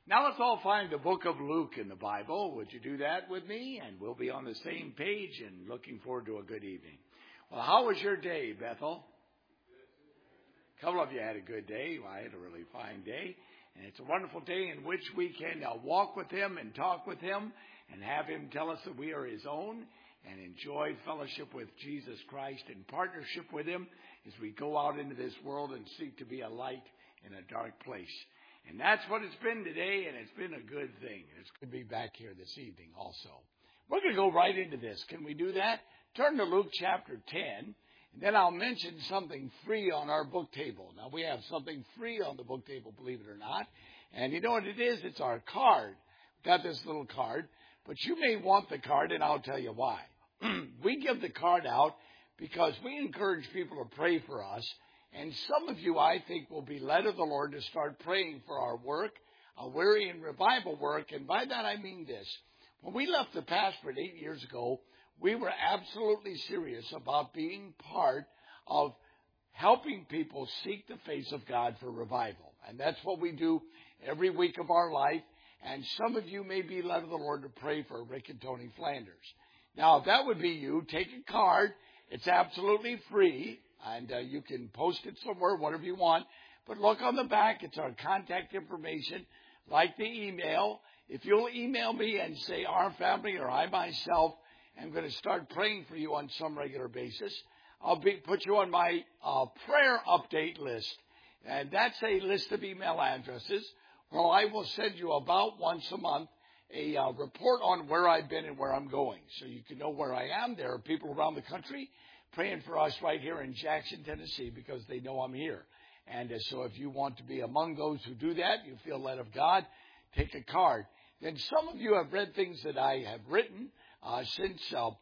Now let's all find the book of Luke in the Bible. Would you do that with me? And we'll be on the same page and looking forward to a good evening. Well, how was your day, Bethel? A couple of you had a good day. Well, I had a really fine day. And it's a wonderful day in which we can walk with Him and talk with Him and have Him tell us that we are His own and enjoy fellowship with Jesus Christ and partnership with Him as we go out into this world and seek to be a light in a dark place. And that's what it's been today, and it's been a good thing. It's good to be back here this evening also. We're going to go right into this. Can we do that? Turn to Luke chapter 10, and then I'll mention something free on our book table. Now, we have something free on the book table, believe it or not. And you know what it is? It's our card. We've got this little card, but you may want the card, and I'll tell you why. We give the card out because we encourage people to pray for us. And some of you, I think, will be led of the Lord to start praying for our work, our weary and revival work. And by that, I mean this. When we left the pastorate 8 years ago, we were absolutely serious about being part of helping people seek the face of God for revival. And that's what we do every week of our life. And some of you may be led of the Lord to pray for Rick and Tony Flanders. Now, if that would be you, take a card. It's absolutely free. And you can post it somewhere, whatever you want. But look on the back. It's our contact information, like the email. If you'll email me and say our family or I myself am going to start praying for you on some regular basis, I'll put you on my prayer update list. And that's a list of email addresses where I will send you about once a month a report on where I've been and where I'm going. So you can know where I am. There are people around the country praying for us right here in Jackson, Tennessee, because they know I'm here. And so if you want to be among those who do that, you feel led of God, take a card. Then some of you have read things that I have written. Since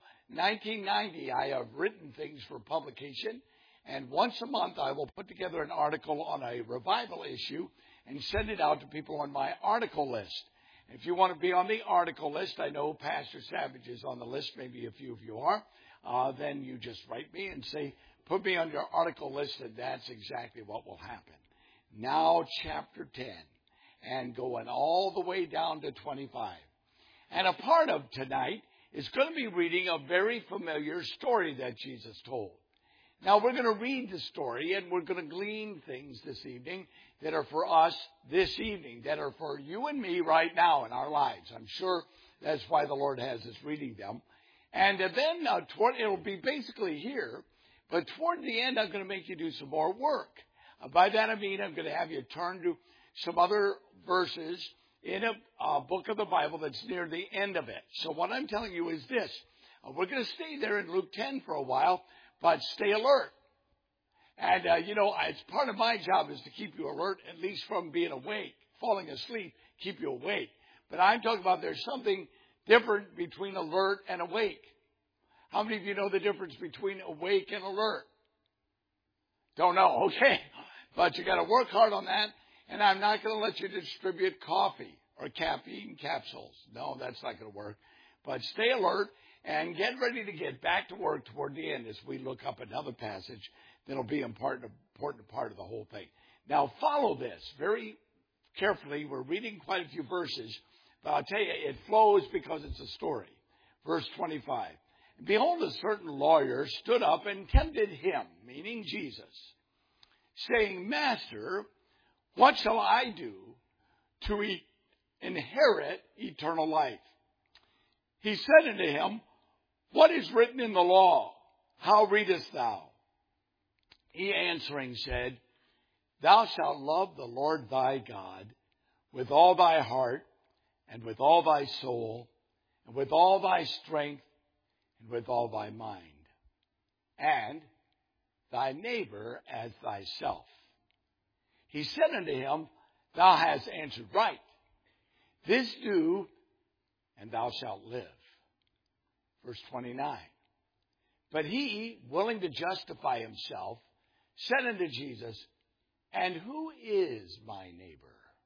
1990, I have written things for publication. And once a month, I will put together an article on a revival issue and send it out to people on my article list. If you want to be on the article list, I know Pastor Savage is on the list. Maybe a few of you are. Then you just write me and say, put me on your article list, and that's exactly what will happen. Now, chapter 10, and going all the way down to 25. And a part of tonight is going to be reading a very familiar story that Jesus told. Now, we're going to read the story, and we're going to glean things this evening that are for us this evening, that are for you and me right now in our lives. I'm sure that's why the Lord has us reading them. And then it'll be basically here, but toward the end, I'm going to make you do some more work. By that I mean I'm going to have you turn to some other verses in a book of the Bible that's near the end of it. So what I'm telling you is this. We're going to stay there in Luke 10 for a while, but stay alert. And, it's part of my job is to keep you alert, at least from being awake, falling asleep, keep you awake. But I'm talking about there's something different between alert and awake. How many of you know the difference between awake and alert? Don't know. Okay. But you got to work hard on that. And I'm not going to let you distribute coffee or caffeine capsules. No, that's not going to work. But stay alert and get ready to get back to work toward the end as we look up another passage that'll be an important part of the whole thing. Now follow this very carefully. We're reading quite a few verses. But I'll tell you, it flows because it's a story. Verse 25. Behold, a certain lawyer stood up and tempted him, meaning Jesus, saying, Master, what shall I do to inherit eternal life? He said unto him, What is written in the law? How readest thou? He answering said, Thou shalt love the Lord thy God with all thy heart, and with all thy soul, and with all thy strength, and with all thy mind, and thy neighbor as thyself. He said unto him, Thou hast answered right. This do, and thou shalt live. Verse 29. But he, willing to justify himself, said unto Jesus, And who is my neighbor?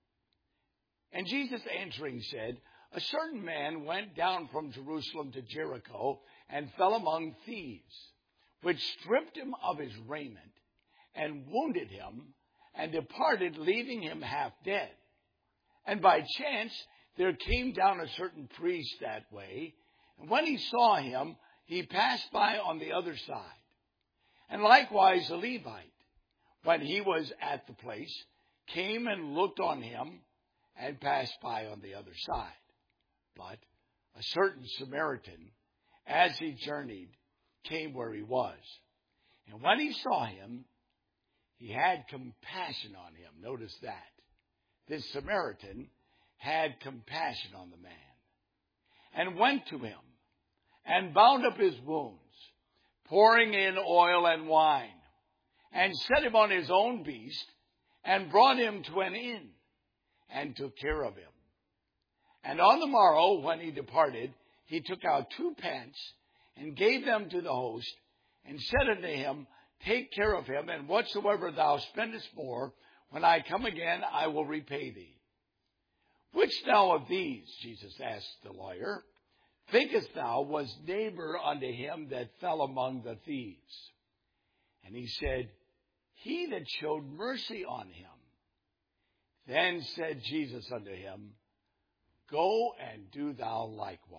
And Jesus answering said, A certain man went down from Jerusalem to Jericho and fell among thieves, which stripped him of his raiment and wounded him and departed, leaving him half dead. And by chance, there came down a certain priest that way. And when he saw him, he passed by on the other side. And likewise, a Levite, when he was at the place, came and looked on him and passed by on the other side. But a certain Samaritan, as he journeyed, came where he was. And when he saw him, he had compassion on him. Notice that. This Samaritan had compassion on the man and went to him and bound up his wounds, pouring in oil and wine, and set him on his own beast and brought him to an inn and took care of him. And on the morrow, when he departed, he took out 2 pence and gave them to the host and said unto him, Take care of him, and whatsoever thou spendest more, when I come again, I will repay thee. Which now of these, Jesus asked the lawyer, thinkest thou was neighbor unto him that fell among the thieves? And he said, He that showed mercy on him. Then said Jesus unto him, Go and do thou likewise.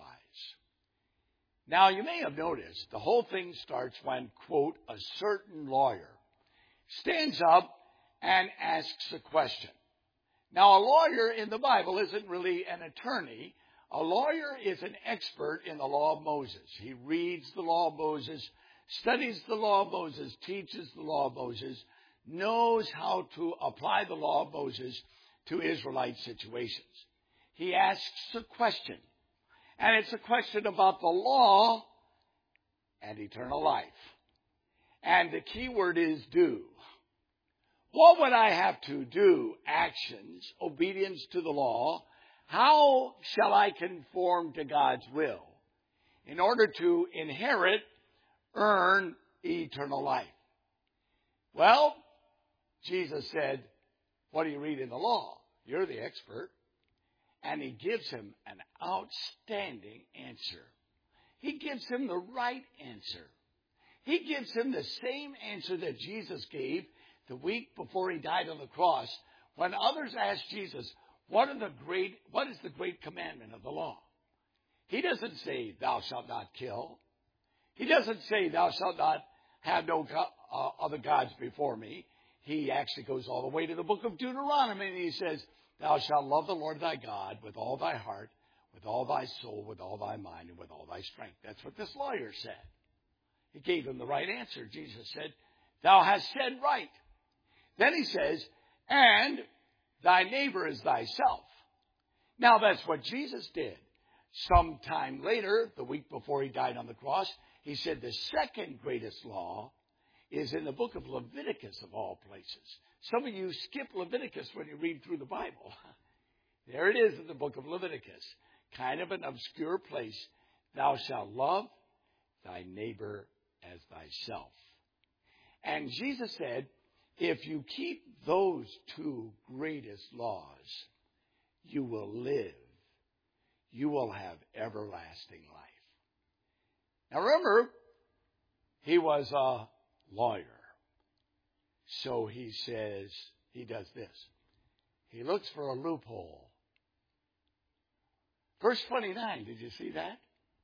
Now, you may have noticed the whole thing starts when, quote, a certain lawyer stands up and asks a question. Now, a lawyer in the Bible isn't really an attorney. A lawyer is an expert in the law of Moses. He reads the law of Moses, studies the law of Moses, teaches the law of Moses, knows how to apply the law of Moses to Israelite situations. He asks a question. And it's a question about the law and eternal life. And the key word is do. What would I have to do? Actions, obedience to the law. How shall I conform to God's will in order to inherit, earn eternal life? Well, Jesus said, what do you read in the law? You're the expert. And he gives him an outstanding answer. He gives him the right answer. He gives him the same answer that Jesus gave the week before he died on the cross, when others asked Jesus, what is the great commandment of the law? He doesn't say, thou shalt not kill. He doesn't say, thou shalt not have no other gods before me. He actually goes all the way to the book of Deuteronomy, and he says, Thou shalt love the Lord thy God with all thy heart, with all thy soul, with all thy mind, and with all thy strength. That's what this lawyer said. He gave him the right answer. Jesus said, Thou hast said right. Then he says, and thy neighbor is thyself. Now that's what Jesus did. Sometime later, the week before he died on the cross, he said the second greatest law is in the book of Leviticus, of all places. Some of you skip Leviticus when you read through the Bible. There it is in the book of Leviticus. Kind of an obscure place. Thou shalt love thy neighbor as thyself. And Jesus said, if you keep those 2 greatest laws, you will live. You will have everlasting life. Now remember, he was a lawyer. So he says, he does this. He looks for a loophole. Verse 29, did you see that?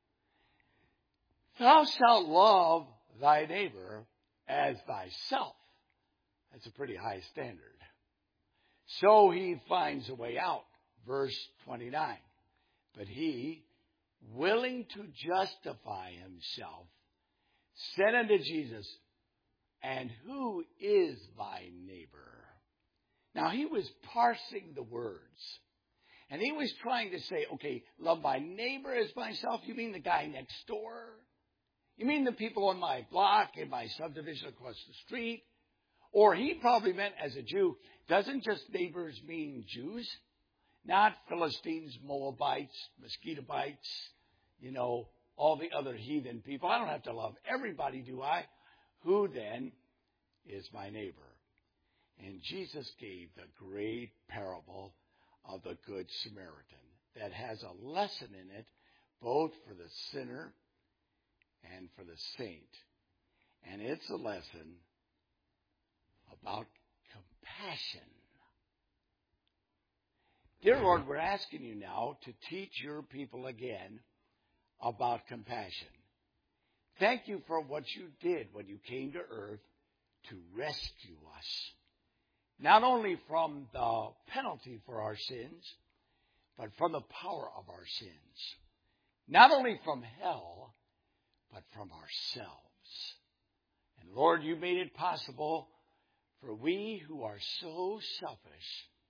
Thou shalt love thy neighbor as thyself. That's a pretty high standard. So he finds a way out. Verse 29. But he, willing to justify himself, said unto Jesus, and who is my neighbor? Now, he was parsing the words. And he was trying to say, okay, love my neighbor as myself. You mean the guy next door? You mean the people on my block, in my subdivision across the street? Or he probably meant as a Jew, doesn't just neighbors mean Jews? Not Philistines, Moabites, Mosquitobites, all the other heathen people. I don't have to love everybody, do I? Who then is my neighbor? And Jesus gave the great parable of the Good Samaritan that has a lesson in it, both for the sinner and for the saint. And it's a lesson about compassion. Dear Lord, we're asking you now to teach your people again about compassion. Thank you for what you did when you came to earth to rescue us, not only from the penalty for our sins, but from the power of our sins. Not only from hell, but from ourselves. And Lord, you made it possible for we who are so selfish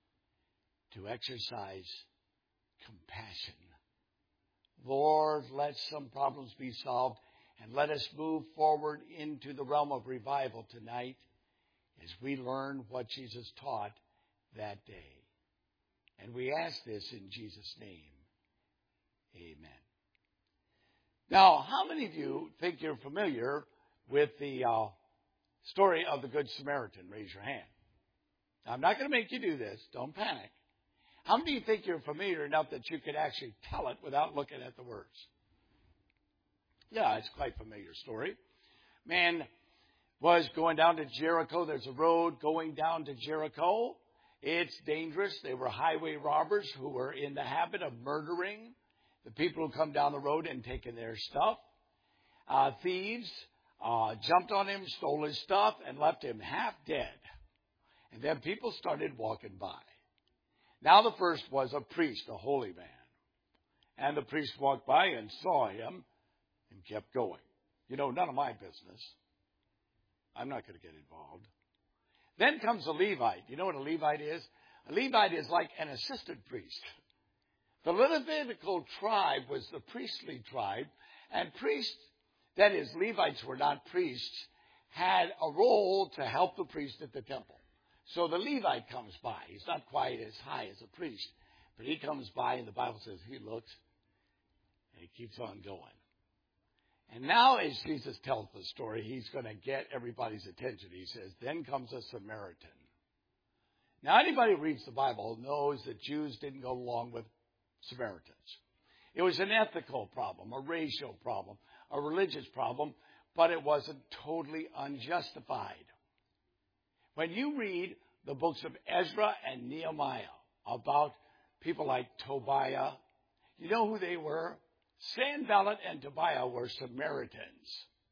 to exercise compassion. Lord, let some problems be solved, and let us move forward into the realm of revival tonight as we learn what Jesus taught that day. And we ask this in Jesus' name. Amen. Now, how many of you think you're familiar with the story of the Good Samaritan? Raise your hand. Now, I'm not going to make you do this. Don't panic. How many of you think you're familiar enough that you could actually tell it without looking at the words? Yeah, it's quite a familiar story. Man was going down to Jericho. There's a road going down to Jericho. It's dangerous. They were highway robbers who were in the habit of murdering the people who come down the road and taking their stuff. Thieves jumped on him, stole his stuff, and left him half dead. And then people started walking by. Now the first was a priest, a holy man. And the priest walked by and saw him and kept going. You know, none of my business. I'm not going to get involved. Then comes a Levite. You know what a Levite is? A Levite is like an assistant priest. The Levitical tribe was the priestly tribe, and priests, that is, Levites were not priests, had a role to help the priest at the temple. So the Levite comes by. He's not quite as high as a priest, but he comes by, and the Bible says he looks, and he keeps on going. And now, as Jesus tells the story, he's going to get everybody's attention. He says, then comes a Samaritan. Now, anybody who reads the Bible knows that Jews didn't go along with Samaritans. It was an ethical problem, a racial problem, a religious problem, but it wasn't totally unjustified. When you read the books of Ezra and Nehemiah about people like Tobiah, you know who they were? Sanballat and Tobiah were Samaritans.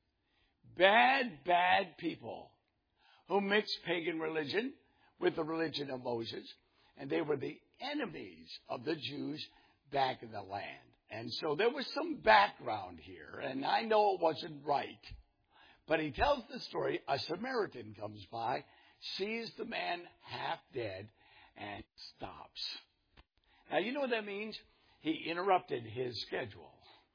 Bad people who mixed pagan religion with the religion of Moses. And they were the enemies of the Jews back in the land. And so there was some background here. And I know it wasn't right. But he tells the story. A Samaritan comes by, sees the man half dead, and stops. Now, you know what that means? He interrupted his schedule.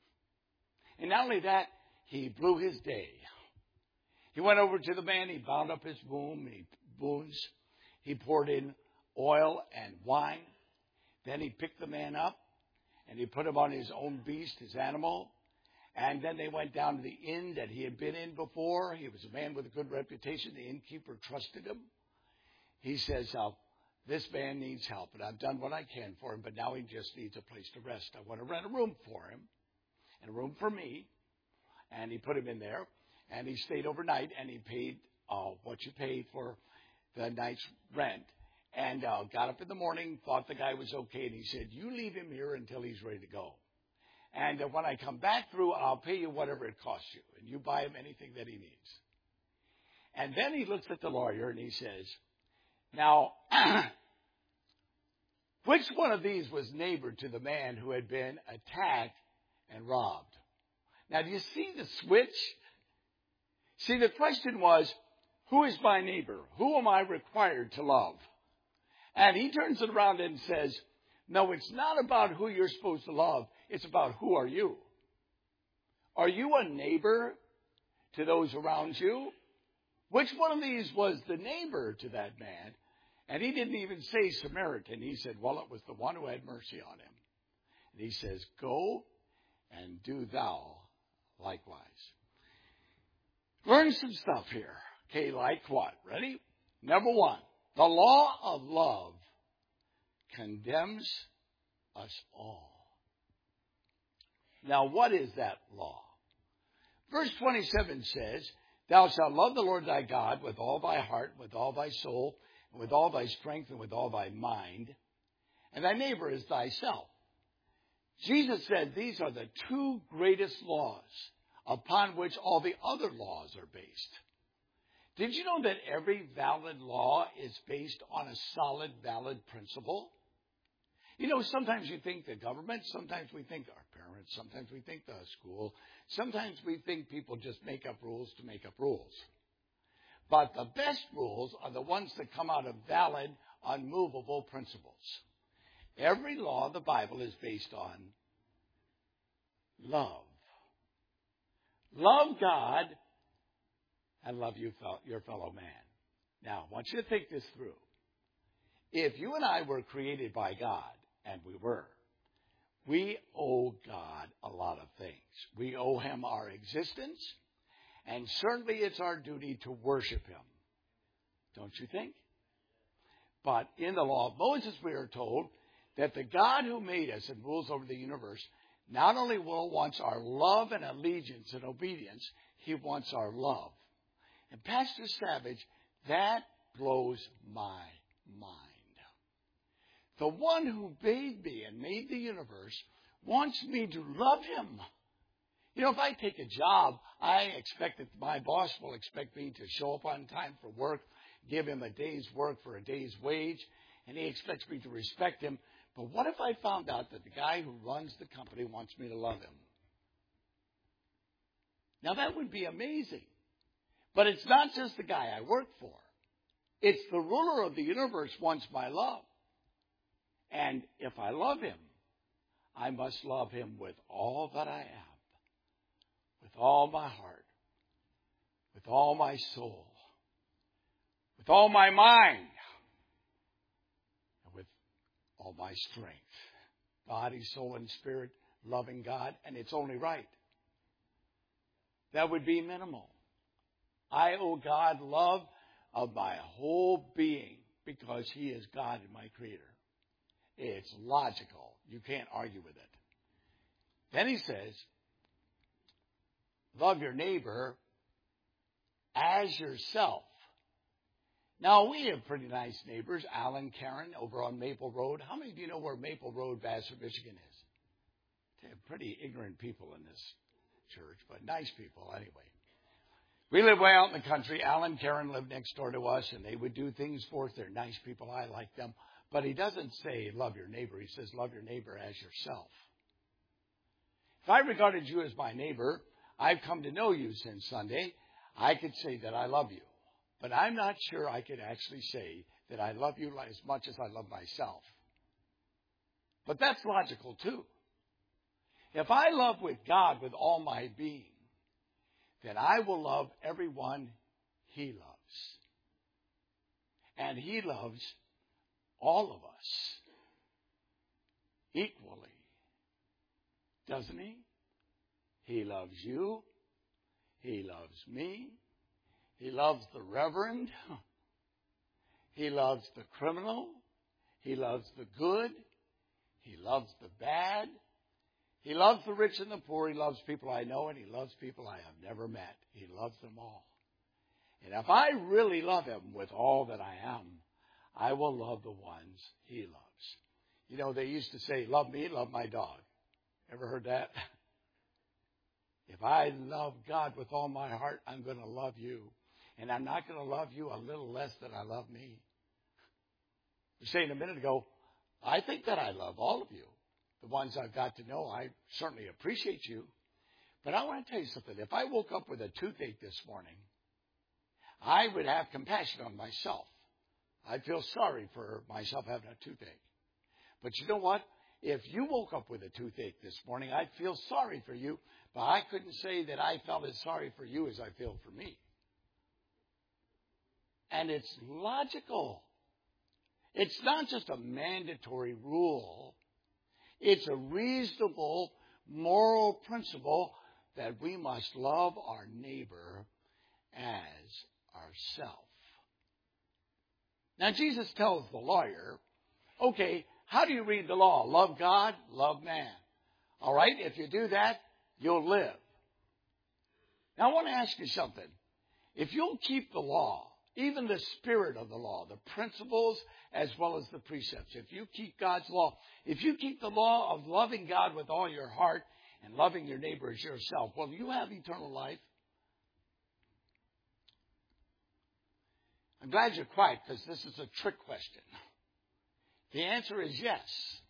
And not only that, he blew his day. He went over to the man. He bound up his wounds. He poured in oil and wine. Then he picked the man up, and he put him on his own beast, his animal. And then they went down to the inn that he had been in before. He was a man with a good reputation. The innkeeper trusted him. He says, this man needs help, and I've done what I can for him, but now he just needs a place to rest. I want to rent a room for him, and a room for me. And he put him in there, and he stayed overnight, and he paid what you pay for the night's rent. And got up in the morning, thought the guy was okay, and he said, you leave him here until he's ready to go. And when I come back through, I'll pay you whatever it costs you, and you buy him anything that he needs. And then he looks at the lawyer, and he says, now, which one of these was neighbor to the man who had been attacked and robbed? Now, do you see the switch? See, the question was, who is my neighbor? Who am I required to love? And he turns it around and says, no, it's not about who you're supposed to love. It's about who are you. Are you a neighbor to those around you? Which one of these was the neighbor to that man? And he didn't even say Samaritan. He said, well, it was the one who had mercy on him. And he says, go and do thou likewise. Learn some stuff here. Okay, like what? Ready? Number one, the law of love condemns us all. Now, what is that law? Verse 27 says, thou shalt love the Lord thy God with all thy heart, with all thy soul, and with all thy strength, and with all thy mind. and thy neighbor as thyself. Jesus said these are the two greatest laws upon which all the other laws are based. Did you know that every valid law is based on a solid, valid principle? You know, sometimes you think the government, sometimes we think our parents, sometimes we think the school, sometimes we think people just make up rules to make up rules. But the best rules are the ones that come out of valid, unmovable principles. Every law of the Bible is based on love. Love God and love your fellow man. Now, I want you to think this through. If you and I were created by God, and we were, we owe God a lot of things. We owe him our existence, and certainly it's our duty to worship him. Don't you think? But in the law of Moses, we are told that the God who made us and rules over the universe not only wants our love and allegiance and obedience, he wants our love. And Pastor Savage, that blows my mind. The one who made me and made the universe wants me to love him. You know, if I take a job, I expect that my boss will expect me to show up on time for work, give him a day's work for a day's wage, and he expects me to respect him. But what if I found out that the guy who runs the company wants me to love him? Now, that would be amazing. But it's not just the guy I work for. It's the ruler of the universe wants my love. And if I love him, I must love him with all that I am, with all my heart, with all my soul, with all my mind, and with all my strength. Body, soul, and spirit, loving God, and it's only right. That would be minimal. I owe God love of my whole being because he is God and my creator. It's logical. You can't argue with it. Then he says, love your neighbor as yourself. Now, we have pretty nice neighbors, Alan, Karen, over on Maple Road. How many of you know where Maple Road, Vassar, Michigan is? They're pretty ignorant people in this church, but nice people anyway. We live way out in the country. Alan, Karen live next door to us, and they would do things for us. They're nice people. I like them. But he doesn't say love your neighbor. He says love your neighbor as yourself. If I regarded you as my neighbor, I've come to know you since Sunday, I could say that I love you. But I'm not sure I could actually say that I love you as much as I love myself. But that's logical too. If I love with God with all my being, then I will love everyone he loves. And he loves all of us equally. Doesn't he? He loves you. He loves me. He loves the reverend. He loves the criminal. He loves the good. He loves the bad. He loves the rich and the poor. He loves people I know, and he loves people I have never met. He loves them all. And if I really love him with all that I am, I will love the ones he loves. You know, they used to say, love me, love my dog. Ever heard that? If I love God with all my heart, I'm going to love you. And I'm not going to love you a little less than I love me. I was saying a minute ago, I think that I love all of you. The ones I've got to know, I certainly appreciate you. But I want to tell you something. If I woke up with a toothache this morning, I would have compassion on myself. I'd feel sorry for myself having a toothache. But you know what? If you woke up with a toothache this morning, I'd feel sorry for you. But I couldn't say that I felt as sorry for you as I feel for me. And it's logical. It's not just a mandatory rule. It's a reasonable moral principle that we must love our neighbor as ourselves. Now, Jesus tells the lawyer, okay, how do you read the law? Love God, love man. All right, if you do that, you'll live. Now, I want to ask you something. If you'll keep the law even the spirit of the law, the principles as well as the precepts. If you keep God's law, if you keep the law of loving God with all your heart and loving your neighbor as yourself, will you have eternal life? I'm glad you're quiet because this is a trick question. The answer is yes.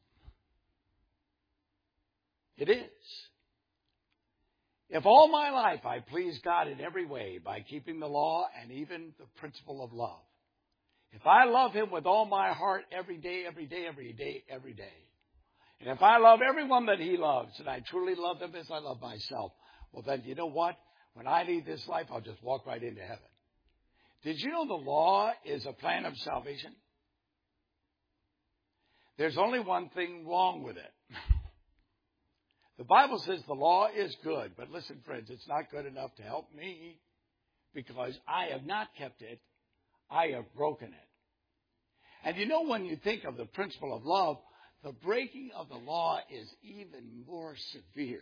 It is. If all my life I please God in every way by keeping the law and even the principle of love, if I love Him with all my heart every day, every day, every day, every day, and if I love everyone that He loves and I truly love them as I love myself, well then, you know what? When I leave this life, I'll just walk right into heaven. Did you know the law is a plan of salvation? There's only one thing wrong with it. The Bible says the law is good, but listen, friends, it's not good enough to help me because I have not kept it. I have broken it. And you know, when you think of the principle of love, the breaking of the law is even more severe.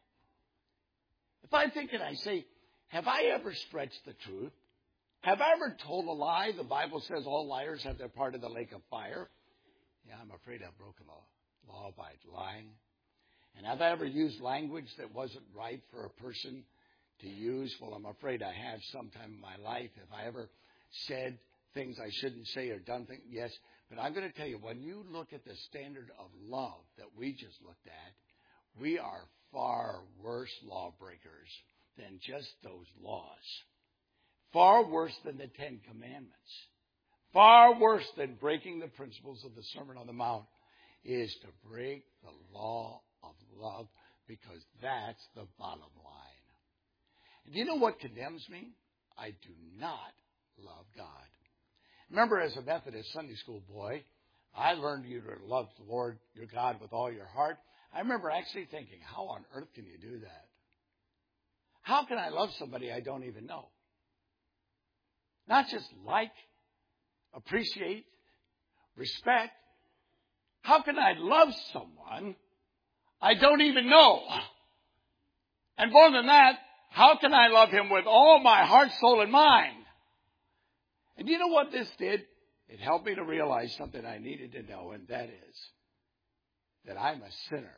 If I think and I say, have I ever stretched the truth? Have I ever told a lie? The Bible says all liars have their part in the lake of fire. Yeah, I'm afraid I've broken the law by lying. And have I ever used language that wasn't right for a person to use? Well, I'm afraid I have sometime in my life. Have I ever said things I shouldn't say or done things? Yes. But I'm going to tell you, when you look at the standard of love that we just looked at, we are far worse lawbreakers than just those laws. Far worse than the Ten Commandments. Far worse than breaking the principles of the Sermon on the Mount is to break the law of love, because that's the bottom line. And do you know what condemns me? I do not love God. Remember, as a Methodist Sunday school boy, I learned you to love the Lord your God with all your heart. I remember actually thinking, how on earth can you do that? How can I love somebody I don't even know? Not just like, appreciate, respect. How can I love someone I don't even know? And more than that, how can I love him with all my heart, soul, and mind? And you know what this did? It helped me to realize something I needed to know, and that is that I'm a sinner.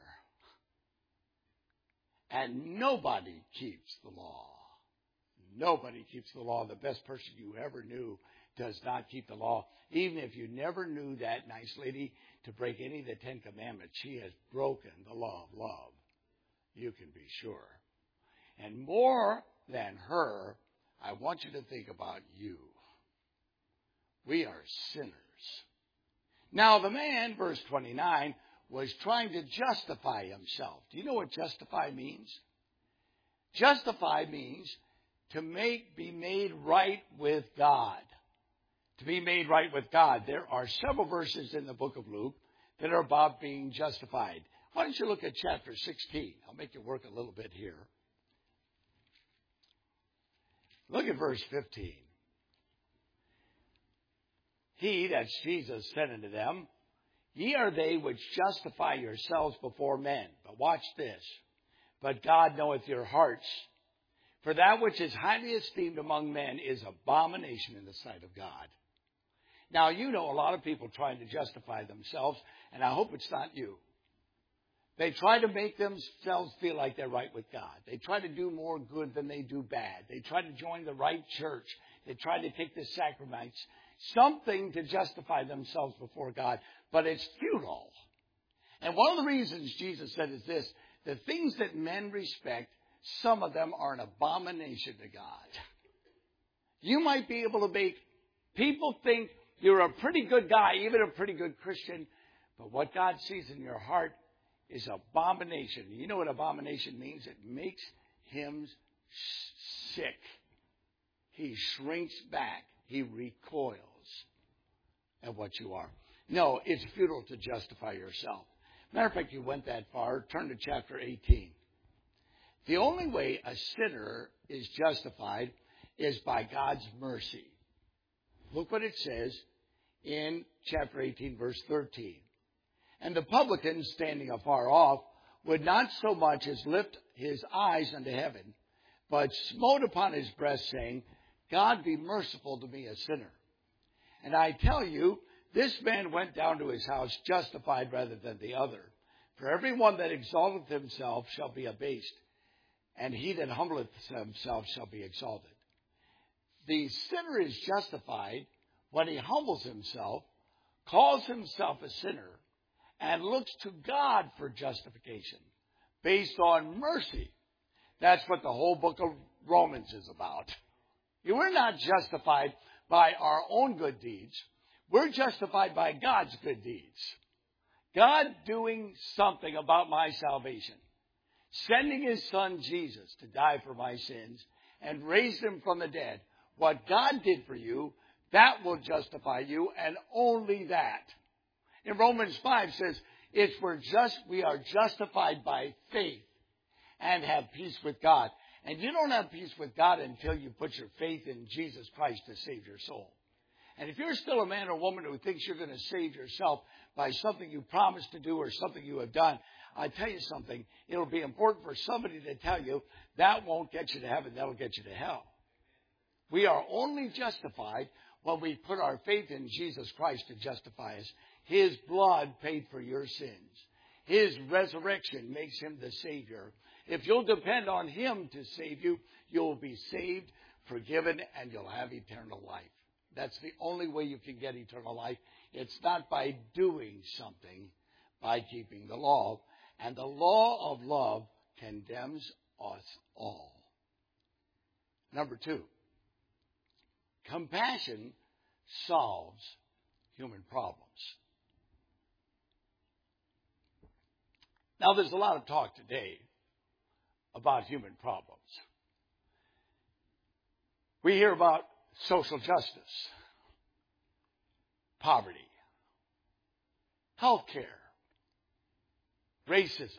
And nobody keeps the law. Nobody keeps the law. The best person you ever knew does not keep the law. Even if you never knew that nice lady to break any of the Ten Commandments, she has broken the law of love. You can be sure. And more than her, I want you to think about you. We are sinners. Now the man, verse 29, was trying to justify himself. Do you know what justify means? Justify means to be made right with God. To be made right with God. There are several verses in the book of Luke that are about being justified. Why don't you look at chapter 16? I'll make you work a little bit here. Look at verse 15. He, that's Jesus, said unto them, Ye are they which justify yourselves before men. But watch this. But God knoweth your hearts. For that which is highly esteemed among men is abomination in the sight of God. Now, you know a lot of people trying to justify themselves, and I hope it's not you. They try to make themselves feel like they're right with God. They try to do more good than they do bad. They try to join the right church. They try to take the sacraments. Something to justify themselves before God. But it's futile. And one of the reasons Jesus said is this: the things that men respect, some of them are an abomination to God. You might be able to make people think you're a pretty good guy, even a pretty good Christian, but what God sees in your heart is abomination. You know what abomination means? It makes him sick. He shrinks back. He recoils at what you are. No, it's futile to justify yourself. Matter of fact, you went that far. Turn to chapter 18. The only way a sinner is justified is by God's mercy. Look what it says in chapter 18, verse 13. And the publican, standing afar off, would not so much as lift his eyes unto heaven, but smote upon his breast, saying, God be merciful to me, a sinner. And I tell you, this man went down to his house justified rather than the other. For everyone that exalteth himself shall be abased, and he that humbleth himself shall be exalted. The sinner is justified when he humbles himself, calls himself a sinner, and looks to God for justification based on mercy. That's what the whole book of Romans is about. We're not justified by our own good deeds. We're justified by God's good deeds. God doing something about my salvation, sending his son Jesus to die for my sins and raise him from the dead. What God did for you, that will justify you, and only that. In Romans 5 says, we are justified by faith and have peace with God. And you don't have peace with God until you put your faith in Jesus Christ to save your soul. And if you're still a man or woman who thinks you're going to save yourself by something you promised to do or something you have done, I tell you something, it'll be important for somebody to tell you that won't get you to heaven, that'll get you to hell. We are only justified when we put our faith in Jesus Christ to justify us. His blood paid for your sins. His resurrection makes him the Savior. If you'll depend on him to save you, you'll be saved, forgiven, and you'll have eternal life. That's the only way you can get eternal life. It's not by doing something, by keeping the law. And the law of love condemns us all. Number 2, compassion solves human problems. Now, there's a lot of talk today about human problems. We hear about social justice, poverty, health care, racism.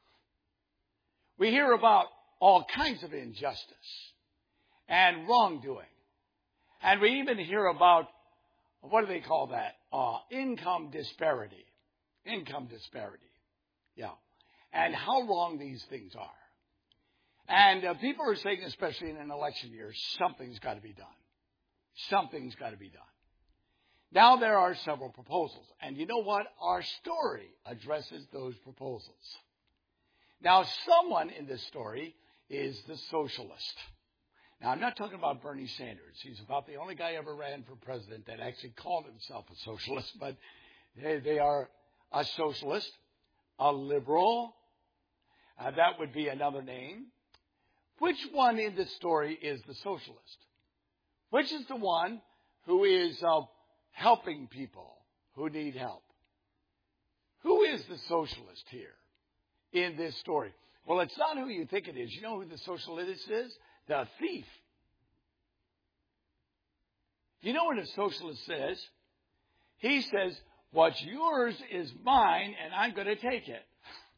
We hear about all kinds of injustice and wrongdoing. And we even hear about, what do they call that? Income disparity. Income disparity. Yeah. And how wrong these things are. And people are saying, especially in an election year, something's got to be done. Something's got to be done. Now there are several proposals. And you know what? Our story addresses those proposals. Now, someone in this story is the socialist. Now, I'm not talking about Bernie Sanders. He's about the only guy ever ran for president that actually called himself a socialist. But they are a socialist, a liberal. That would be another name. Which one in this story is the socialist? Which is the one who is helping people who need help? Who is the socialist here in this story? Well, it's not who you think it is. You know who the socialist is? The thief. You know what a socialist says? He says, what's yours is mine, and I'm going to take it.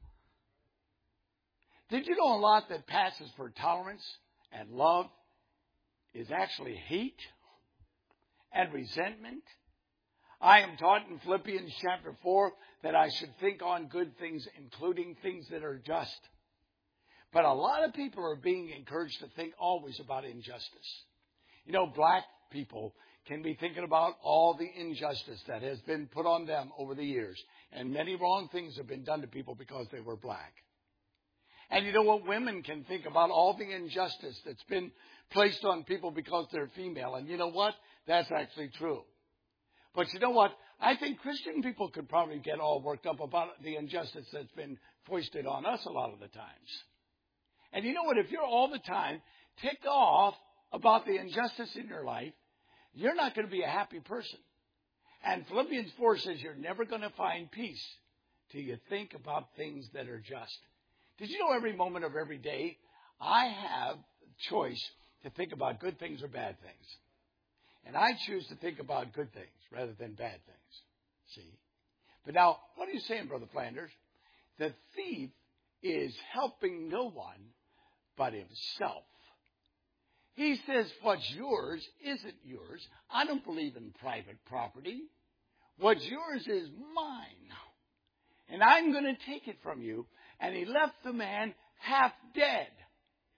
Did you know a lot that passes for tolerance and love is actually hate and resentment? I am taught in Philippians chapter 4 that I should think on good things, including things that are just. But a lot of people are being encouraged to think always about injustice. You know, black people can be thinking about all the injustice that has been put on them over the years. And many wrong things have been done to people because they were black. And you know what? Women can think about all the injustice that's been placed on people because they're female. And you know what? That's actually true. But you know what? I think Christian people could probably get all worked up about the injustice that's been foisted on us a lot of the times. And you know what? If you're all the time ticked off about the injustice in your life, you're not going to be a happy person. And Philippians 4 says you're never going to find peace till you think about things that are just. Did you know every moment of every day, I have choice to think about good things or bad things. And I choose to think about good things rather than bad things. See? But now, what are you saying, Brother Flanders? The thief is helping no one but himself. He says, what's yours isn't yours. I don't believe in private property. What's yours is mine. And I'm going to take it from you. And he left the man half dead.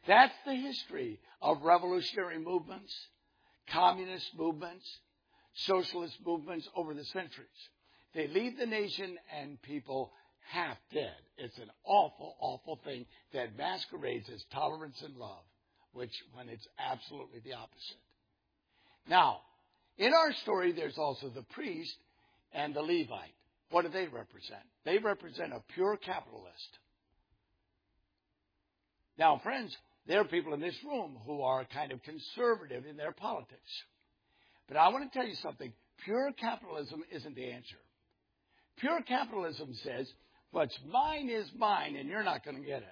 That's the history of revolutionary movements, communist movements, socialist movements over the centuries. They leave the nation and people half dead. It's an awful, awful thing that masquerades as tolerance and love, when it's absolutely the opposite. Now, in our story, there's also the priest and the Levite. What do they represent? They represent a pure capitalist. Now, friends, there are people in this room who are kind of conservative in their politics. But I want to tell you something. Pure capitalism isn't the answer. Pure capitalism says, what's mine is mine, and you're not going to get it.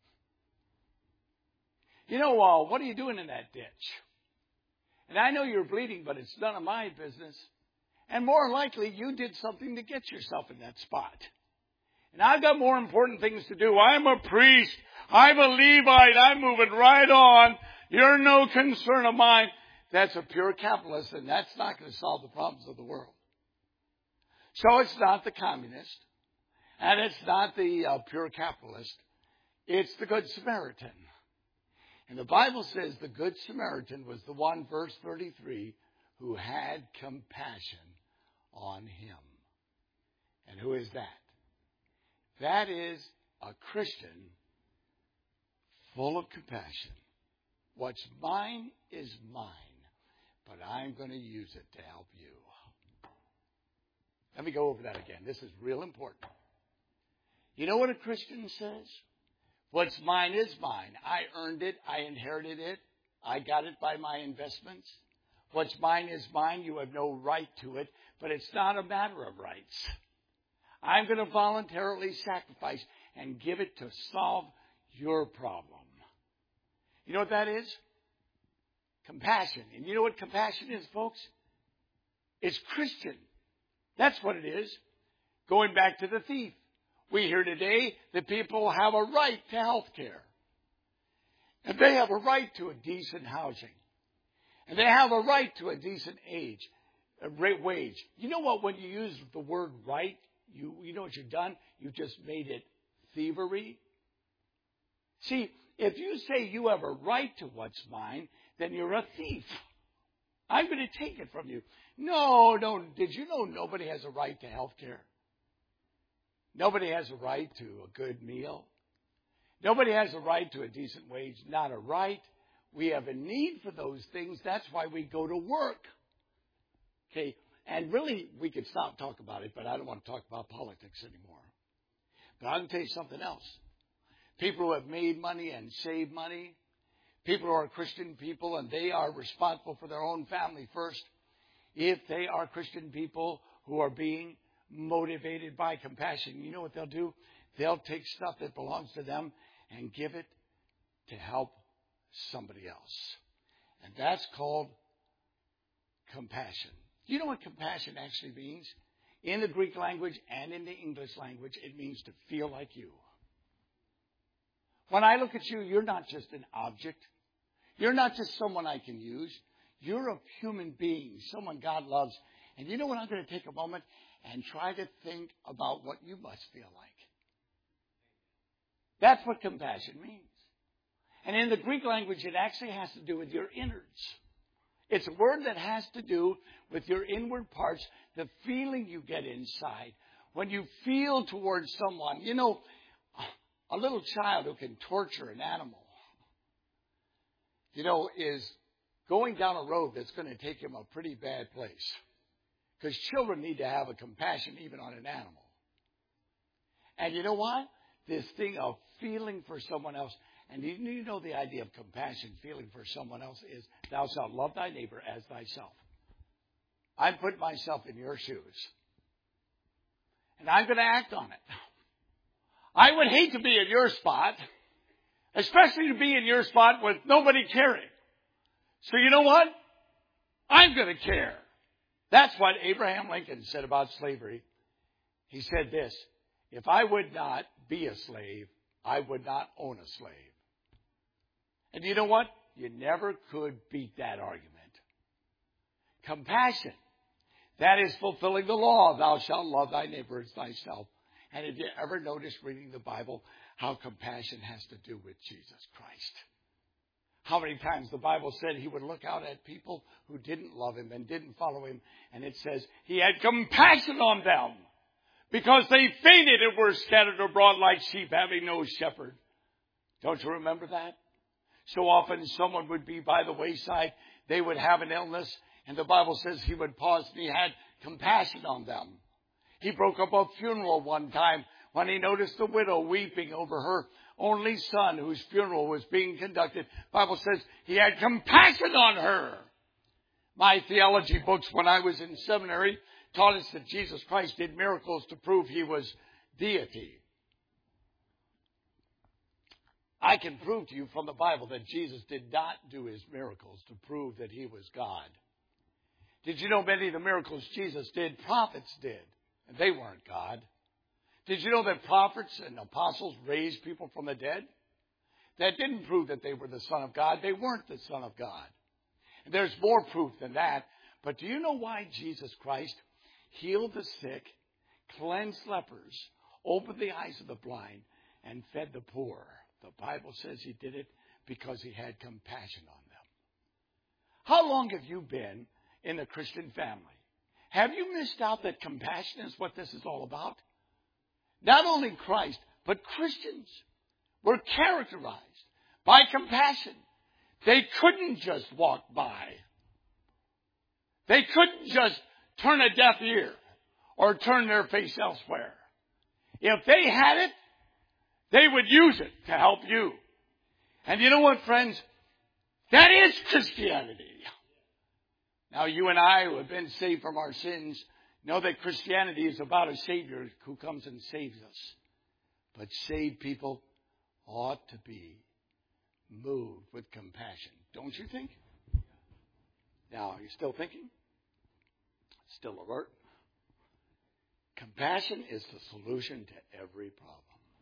You know, what are you doing in that ditch? And I know you're bleeding, but it's none of my business. And more likely, you did something to get yourself in that spot. And I've got more important things to do. I'm a priest. I'm a Levite. I'm moving right on. You're no concern of mine. That's a pure capitalist, and that's not going to solve the problems of the world. So it's not the communist, and it's not the pure capitalist. It's the Good Samaritan. And the Bible says the Good Samaritan was the one, verse 33, who had compassion on him. And who is that? That is a Christian full of compassion. What's mine is mine, but I'm going to use it to help you. Let me go over that again. This is real important. You know what a Christian says? What's mine is mine. I earned it. I inherited it. I got it by my investments. What's mine is mine. You have no right to it, but it's not a matter of rights. I'm going to voluntarily sacrifice and give it to solve your problem. You know what that is? Compassion. And you know what compassion is, folks? It's Christian. That's what it is. Going back to the thief. We hear today that people have a right to health care. And they have a right to a decent housing. And they have a right to a decent wage. You know what? When you use the word right, you know what you've done? You've just made it thievery. See, if you say you have a right to what's mine, then you're a thief. I'm going to take it from you. No. Did you know nobody has a right to health care? Nobody has a right to a good meal. Nobody has a right to a decent wage. Not a right. We have a need for those things. That's why we go to work. Okay. And really, we could stop talking about it, but I don't want to talk about politics anymore. But I'm going to tell you something else. People who have made money and saved money, people who are Christian people and they are responsible for their own family first, if they are Christian people who are being motivated by compassion, you know what they'll do? They'll take stuff that belongs to them and give it to help somebody else. And that's called compassion. You know what compassion actually means? In the Greek language and in the English language, it means to feel like you. When I look at you, you're not just an object. You're not just someone I can use. You're a human being, someone God loves. And you know what? I'm going to take a moment and try to think about what you must feel like. That's what compassion means. And in the Greek language, it actually has to do with your innards. It's a word that has to do with your inward parts, the feeling you get inside. When you feel towards someone, you know, a little child who can torture an animal, you know, is going down a road that's going to take him a pretty bad place. Because children need to have a compassion even on an animal. And you know what? This thing of feeling for someone else. And you know the idea of compassion, feeling for someone else is, thou shalt love thy neighbor as thyself. I put myself in your shoes. And I'm going to act on it. I would hate to be in your spot, especially to be in your spot with nobody caring. So you know what? I'm going to care. That's what Abraham Lincoln said about slavery. He said this, if I would not be a slave, I would not own a slave. And you know what? You never could beat that argument. Compassion. That is fulfilling the law. Thou shalt love thy neighbor as thyself. And have you ever noticed reading the Bible how compassion has to do with Jesus Christ? How many times the Bible said he would look out at people who didn't love him and didn't follow him. And it says he had compassion on them because they fainted and were scattered abroad like sheep having no shepherd. Don't you remember that? So often someone would be by the wayside. They would have an illness. And the Bible says he would pause and he had compassion on them. He broke up a funeral one time when he noticed the widow weeping over her only son whose funeral was being conducted. The Bible says he had compassion on her. My theology books when I was in seminary taught us that Jesus Christ did miracles to prove he was deity. I can prove to you from the Bible that Jesus did not do his miracles to prove that he was God. Did you know many of the miracles Jesus did, prophets did, and they weren't God? Did you know that prophets and apostles raised people from the dead? That didn't prove that they were the Son of God. They weren't the Son of God. And there's more proof than that. But do you know why Jesus Christ healed the sick, cleansed lepers, opened the eyes of the blind, and fed the poor? The Bible says he did it because he had compassion on them. How long have you been in the Christian family? Have you missed out that compassion is what this is all about? Not only Christ, but Christians were characterized by compassion. They couldn't just walk by. They couldn't just turn a deaf ear or turn their face elsewhere. If they had it, they would use it to help you. And you know what, friends? That is Christianity. Now, you and I who have been saved from our sins know that Christianity is about a Savior who comes and saves us. But saved people ought to be moved with compassion. Don't you think? Now, are you still thinking? Still alert? Compassion is the solution to every problem.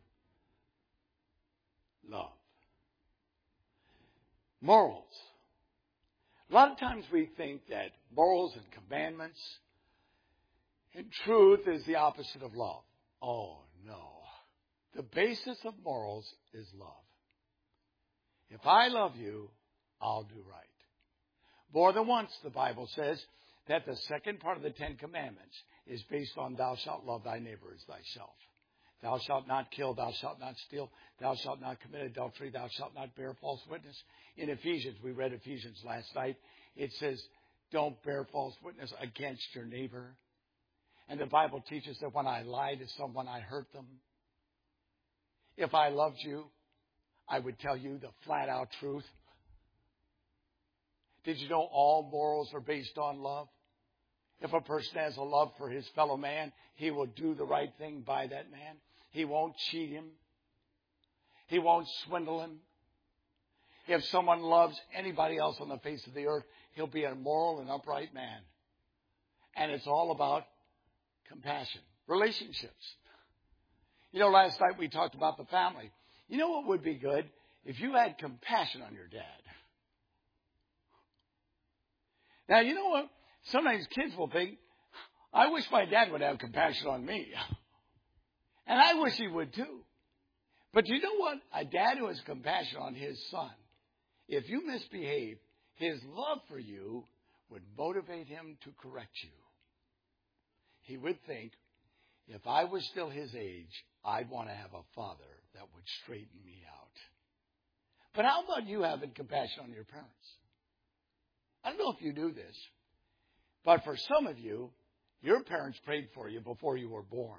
Love. Morals. A lot of times we think that morals and commandments and truth is the opposite of love. Oh, no. The basis of morals is love. If I love you, I'll do right. More than once, the Bible says that the second part of the Ten Commandments is based on thou shalt love thy neighbor as thyself. Thou shalt not kill, thou shalt not steal, thou shalt not commit adultery, thou shalt not bear false witness. In Ephesians, we read Ephesians last night, it says, don't bear false witness against your neighbor. And the Bible teaches that when I lie to someone, I hurt them. If I loved you, I would tell you the flat-out truth. Did you know all morals are based on love? If a person has a love for his fellow man, he will do the right thing by that man. He won't cheat him. He won't swindle him. If someone loves anybody else on the face of the earth, he'll be a moral and upright man. And it's all about compassion. Relationships. You know, last night we talked about the family. You know what would be good? If you had compassion on your dad. Now, you know what? Sometimes kids will think, I wish my dad would have compassion on me. And I wish he would too. But you know what? A dad who has compassion on his son, if you misbehave, his love for you would motivate him to correct you. He would think, if I was still his age, I'd want to have a father that would straighten me out. But how about you having compassion on your parents? I don't know if you do this, but for some of you, your parents prayed for you before you were born.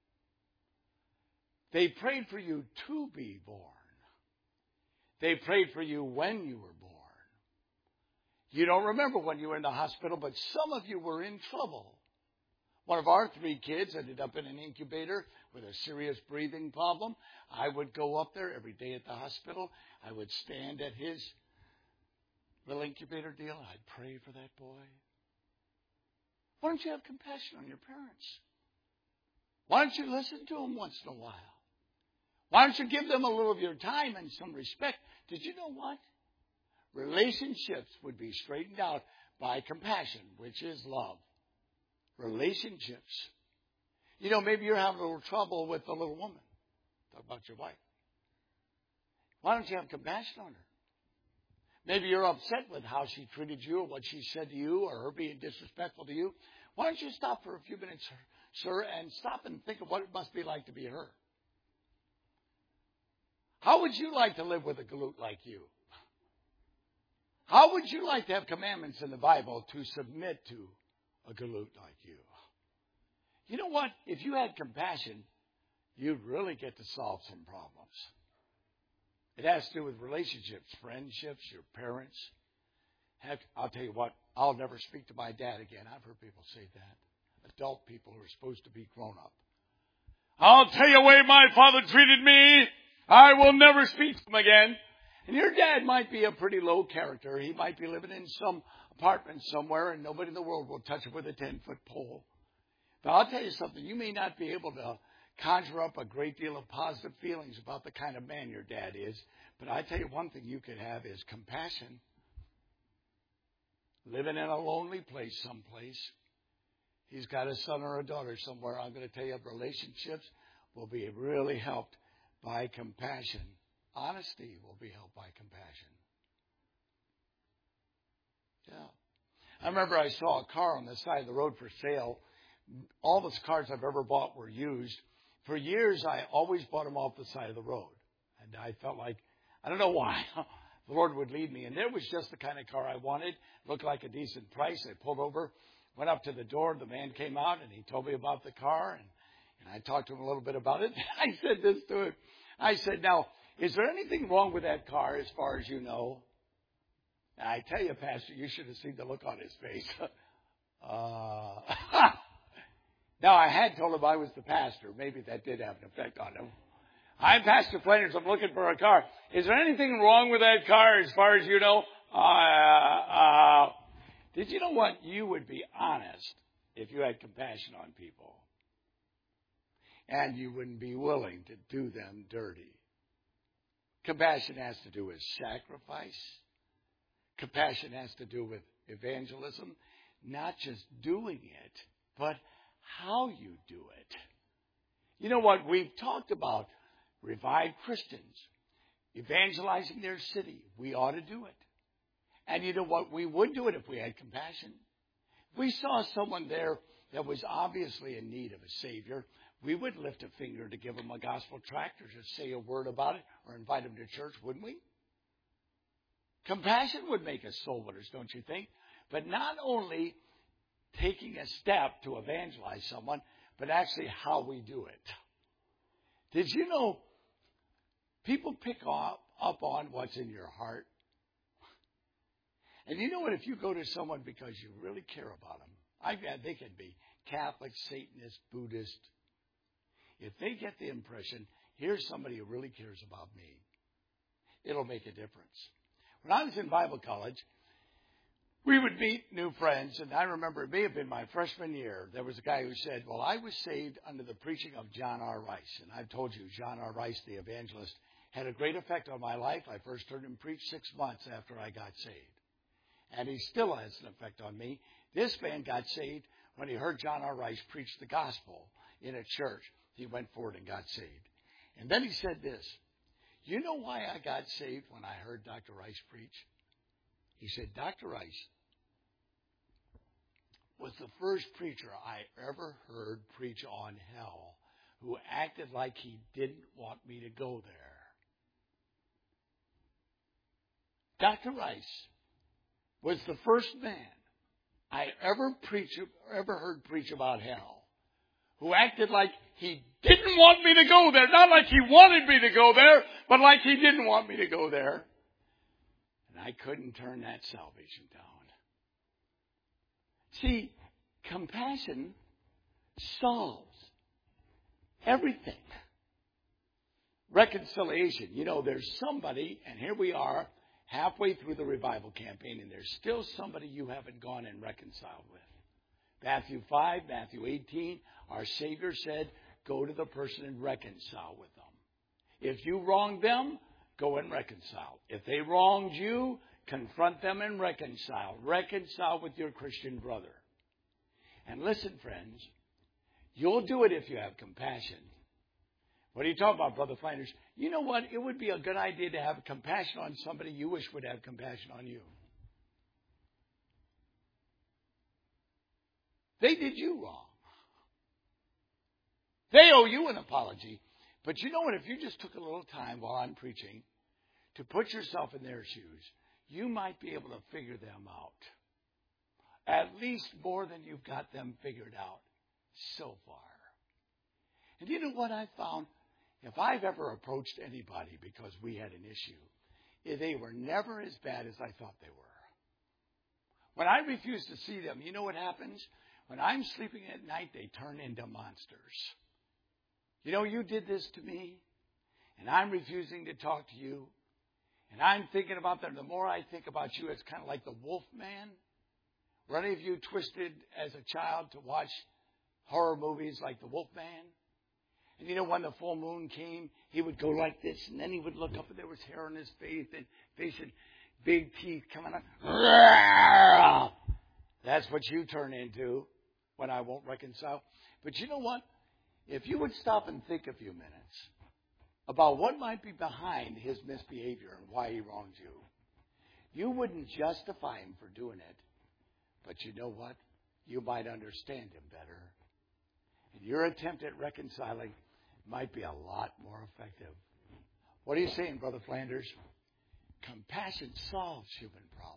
They prayed for you to be born. They prayed for you when you were born. You don't remember when you were in the hospital, but some of you were in trouble. One of our 3 kids ended up in an incubator with a serious breathing problem. I would go up there every day at the hospital. I would stand at his little incubator deal. I'd pray for that boy. Why don't you have compassion on your parents? Why don't you listen to them once in a while? Why don't you give them a little of your time and some respect? Did you know what? Relationships would be straightened out by compassion, which is love. Relationships. You know, maybe you're having a little trouble with a little woman. Talk about your wife. Why don't you have compassion on her? Maybe you're upset with how she treated you or what she said to you or her being disrespectful to you. Why don't you stop for a few minutes, sir, and stop and think of what it must be like to be her? How would you like to live with a galoot like you? How would you like to have commandments in the Bible to submit to a galoot like you? You know what? If you had compassion, you'd really get to solve some problems. It has to do with relationships, friendships, your parents. Heck, I'll tell you what, I'll never speak to my dad again. I've heard people say that. Adult people who are supposed to be grown up. I'll tell you the way my father treated me. I will never speak to him again. And your dad might be a pretty low character. He might be living in some apartment somewhere and nobody in the world will touch him with a 10-foot pole. But I'll tell you something. You may not be able to conjure up a great deal of positive feelings about the kind of man your dad is. But I tell you one thing you could have is compassion. Living in a lonely place someplace. He's got a son or a daughter somewhere. I'm going to tell you, relationships will be really helped by compassion. Honesty will be helped by compassion. Yeah. I remember I saw a car on the side of the road for sale. All the cars I've ever bought were used. For years, I always bought them off the side of the road. And I felt like, I don't know why, the Lord would lead me. And there was just the kind of car I wanted. Looked like a decent price. I pulled over, went up to the door. The man came out and he told me about the car. And I talked to him a little bit about it. I said this to him. I said, now, is there anything wrong with that car as far as you know? And I tell you, Pastor, you should have seen the look on his face. Now, I had told him I was the pastor. Maybe that did have an effect on him. I'm Pastor Flanders. I'm looking for a car. Is there anything wrong with that car as far as you know? Did you know what? You would be honest if you had compassion on people. And you wouldn't be willing to do them dirty. Compassion has to do with sacrifice. Compassion has to do with evangelism. Not just doing it, but how you do it. You know what? We've talked about revived Christians evangelizing their city. We ought to do it. And you know what? We would do it if we had compassion. If we saw someone there that was obviously in need of a Savior, we would lift a finger to give them a gospel tract or just say a word about it or invite them to church, wouldn't we? Compassion would make us soul winners, don't you think? But not only taking a step to evangelize someone, but actually how we do it. Did you know people pick up on what's in your heart? And you know what? If you go to someone because you really care about them, they can be Catholic, Satanist, Buddhist. If they get the impression, here's somebody who really cares about me, it'll make a difference. When I was in Bible college, we would meet new friends, and I remember it may have been my freshman year. There was a guy who said, well, I was saved under the preaching of John R. Rice. And I've told you, John R. Rice, the evangelist, had a great effect on my life. I first heard him preach 6 months after I got saved. And he still has an effect on me. This man got saved when he heard John R. Rice preach the gospel in a church. He went forward and got saved. And then he said this, you know why I got saved when I heard Dr. Rice preach? He said, Dr. Rice was the first preacher I ever heard preach on hell who acted like he didn't want me to go there. Dr. Rice was the first man I ever heard preach about hell who acted like he didn't want me to go there. Not like he wanted me to go there, but like he didn't want me to go there. And I couldn't turn that salvation down. See, compassion solves everything. Reconciliation. You know, there's somebody, and here we are, halfway through the revival campaign, and there's still somebody you haven't gone and reconciled with. Matthew 5, Matthew 18, our Savior said, go to the person and reconcile with them. If you wronged them, go and reconcile. If they wronged you, confront them and reconcile. Reconcile with your Christian brother. And listen, friends, you'll do it if you have compassion. What are you talking about, Brother Flanders? You know what? It would be a good idea to have compassion on somebody you wish would have compassion on you. They did you wrong. They owe you an apology. But you know what? If you just took a little time while I'm preaching to put yourself in their shoes, you might be able to figure them out. At least more than you've got them figured out so far. And you know what I found? If I've ever approached anybody because we had an issue, they were never as bad as I thought they were. When I refuse to see them, you know what happens? When I'm sleeping at night, they turn into monsters. You know, you did this to me, and I'm refusing to talk to you, and I'm thinking about them. The more I think about you, it's kind of like the Wolf Man. Were any of you twisted as a child to watch horror movies like the Wolf Man? And you know, when the full moon came, he would go like this, and then he would look up, and there was hair on his face, and had big teeth coming out. That's what you turn into when I won't reconcile. But you know what? If you would stop and think a few minutes about what might be behind his misbehavior and why he wronged you, you wouldn't justify him for doing it. But you know what? You might understand him better. And your attempt at reconciling might be a lot more effective. What are you saying, Brother Flanders? Compassion solves human problems.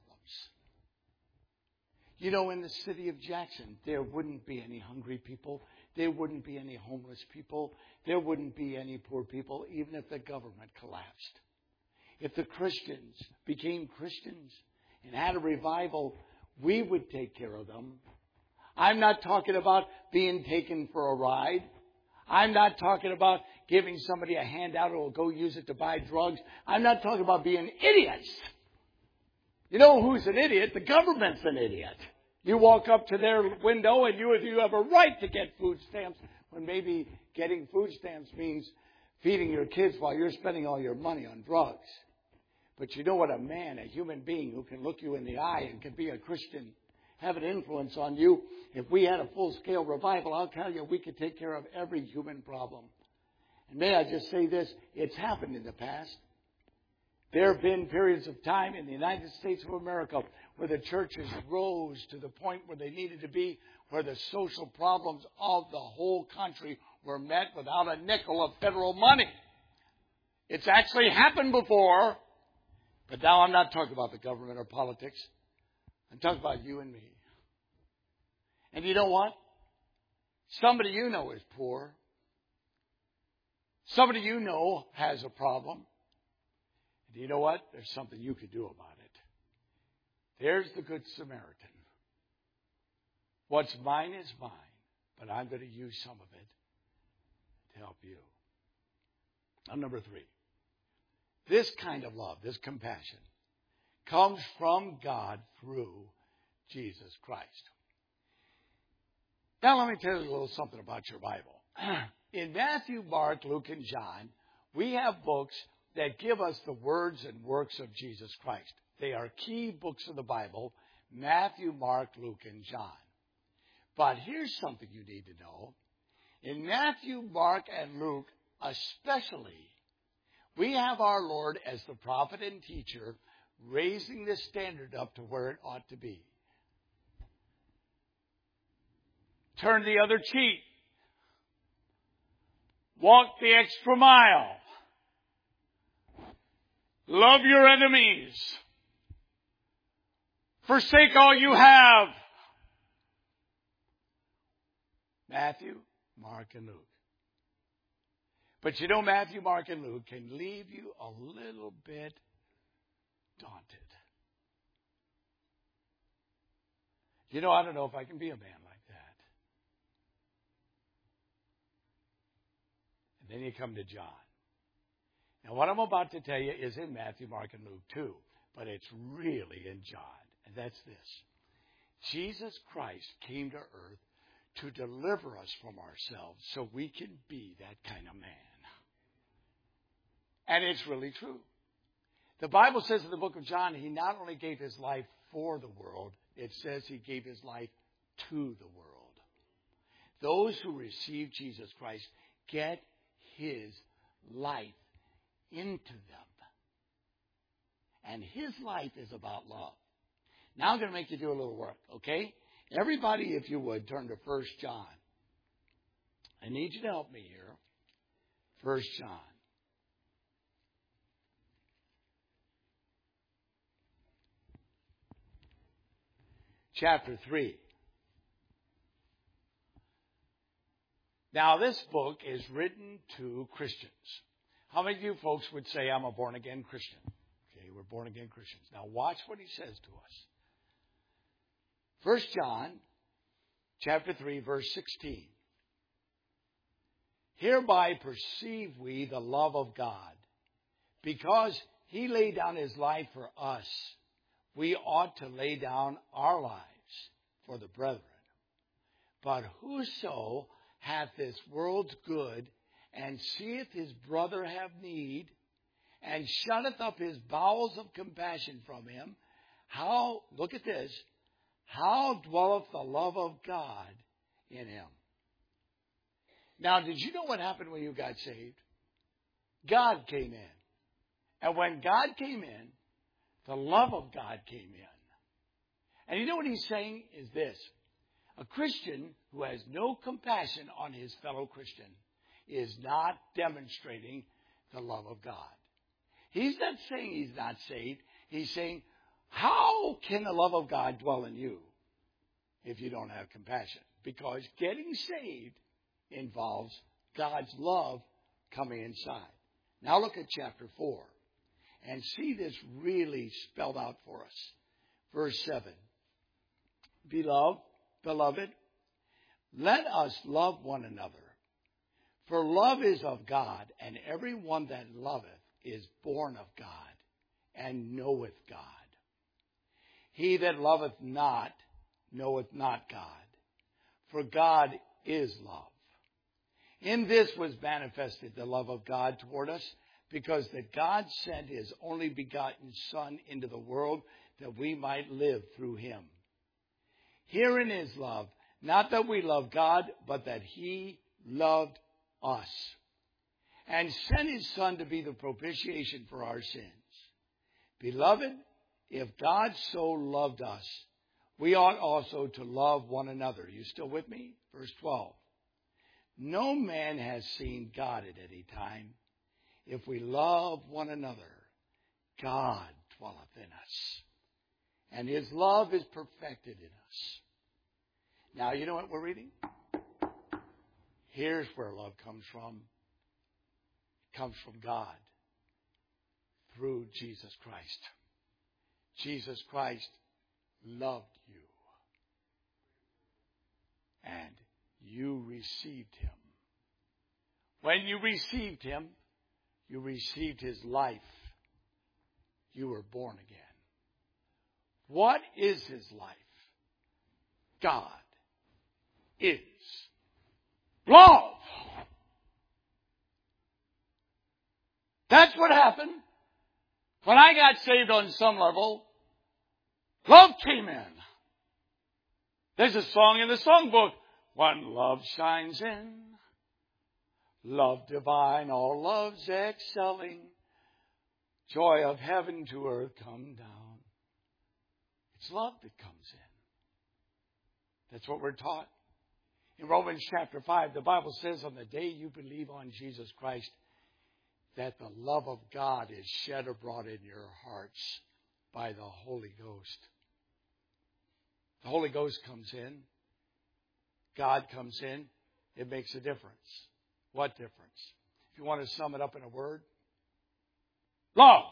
You know, in the city of Jackson, there wouldn't be any hungry people. There wouldn't be any homeless people. There wouldn't be any poor people, even if the government collapsed. If the Christians became Christians and had a revival, we would take care of them. I'm not talking about being taken for a ride. I'm not talking about giving somebody a handout who will go use it to buy drugs. I'm not talking about being idiots. You know who's an idiot? The government's an idiot. You walk up to their window and you have a right to get food stamps when maybe getting food stamps means feeding your kids while you're spending all your money on drugs. But you know what? A man, a human being who can look you in the eye and can be a Christian, have an influence on you. If we had a full-scale revival, I'll tell you, we could take care of every human problem. And may I just say this, it's happened in the past. There have been periods of time in the United States of America where the churches rose to the point where they needed to be, where the social problems of the whole country were met without a nickel of federal money. It's actually happened before, but now I'm not talking about the government or politics. I'm talking about you and me. And you know what? Somebody you know is poor. Somebody you know has a problem. And you know what? There's something you could do about it. There's the Good Samaritan. What's mine is mine, but I'm going to use some of it to help you. Now, number 3. This kind of love, this compassion, comes from God through Jesus Christ. Now let me tell you a little something about your Bible. In Matthew, Mark, Luke, and John, we have books that give us the words and works of Jesus Christ. They are key books of the Bible, Matthew, Mark, Luke, and John. But here's something you need to know. In Matthew, Mark, and Luke especially, we have our Lord as the prophet and teacher, raising the standard up to where it ought to be. Turn the other cheek. Walk the extra mile. Love your enemies. Forsake all you have. Matthew, Mark, and Luke. But you know, Matthew, Mark, and Luke can leave you a little bit daunted. You know, I don't know if I can be a man like that. And then you come to John. Now, what I'm about to tell you is in Matthew, Mark, and Luke too, but it's really in John. And that's this. Jesus Christ came to earth to deliver us from ourselves so we can be that kind of man. And it's really true. The Bible says in the book of John, he not only gave his life for the world, it says he gave his life to the world. Those who receive Jesus Christ get His life into them. And His life is about love. Now I'm going to make you do a little work, okay? Everybody, if you would, turn to 1 John. I need you to help me here. 1 John. Chapter 3. Now, this book is written to Christians. How many of you folks would say, I'm a born-again Christian? Okay, we're born-again Christians. Now, watch what he says to us. 1 John, chapter 3, verse 16. Hereby perceive we the love of God, because He laid down His life for us. We ought to lay down our lives for the brethren. But whoso hath this world's good, and seeth his brother have need, and shutteth up his bowels of compassion from him, look at this, how dwelleth the love of God in him? Now, did you know what happened when you got saved? God came in. And when God came in, the love of God came in. And you know what he's saying is this. A Christian who has no compassion on his fellow Christian is not demonstrating the love of God. He's not saying he's not saved. He's saying, how can the love of God dwell in you if you don't have compassion? Because getting saved involves God's love coming inside. Now look at chapter 4 and see this really spelled out for us. Verse 7. Beloved, let us love one another. For love is of God, and every one that loveth is born of God, and knoweth God. He that loveth not knoweth not God, for God is love. In this was manifested the love of God toward us, because that God sent His only begotten Son into the world that we might live through Him. Herein is love, not that we love God, but that He loved us, and sent His Son to be the propitiation for our sins. Beloved, if God so loved us, we ought also to love one another. You still with me? Verse 12. No man has seen God at any time. If we love one another, God dwelleth in us, and His love is perfected in us. Now, you know what we're reading? Here's where love comes from. It comes from God through Jesus Christ. Jesus Christ loved you, and you received Him. When you received Him, you received His life. You were born again. What is His life? God is love. That's what happened. When I got saved on some level, love came in. There's a song in the songbook. When love shines in, love divine, all love's excelling, joy of heaven to earth come down. It's love that comes in. That's what we're taught. In Romans chapter 5, the Bible says on the day you believe on Jesus Christ, that the love of God is shed abroad in your hearts by the Holy Ghost. The Holy Ghost comes in. God comes in. It makes a difference. What difference? If you want to sum it up in a word, love.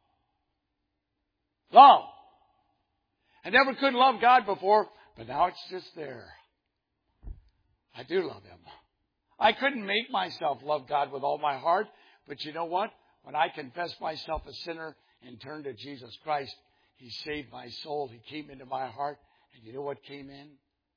Love. I never could love God before, but now it's just there. I do love Him. I couldn't make myself love God with all my heart, but you know what? When I confessed myself a sinner and turned to Jesus Christ, He saved my soul. He came into my heart. And you know what came in?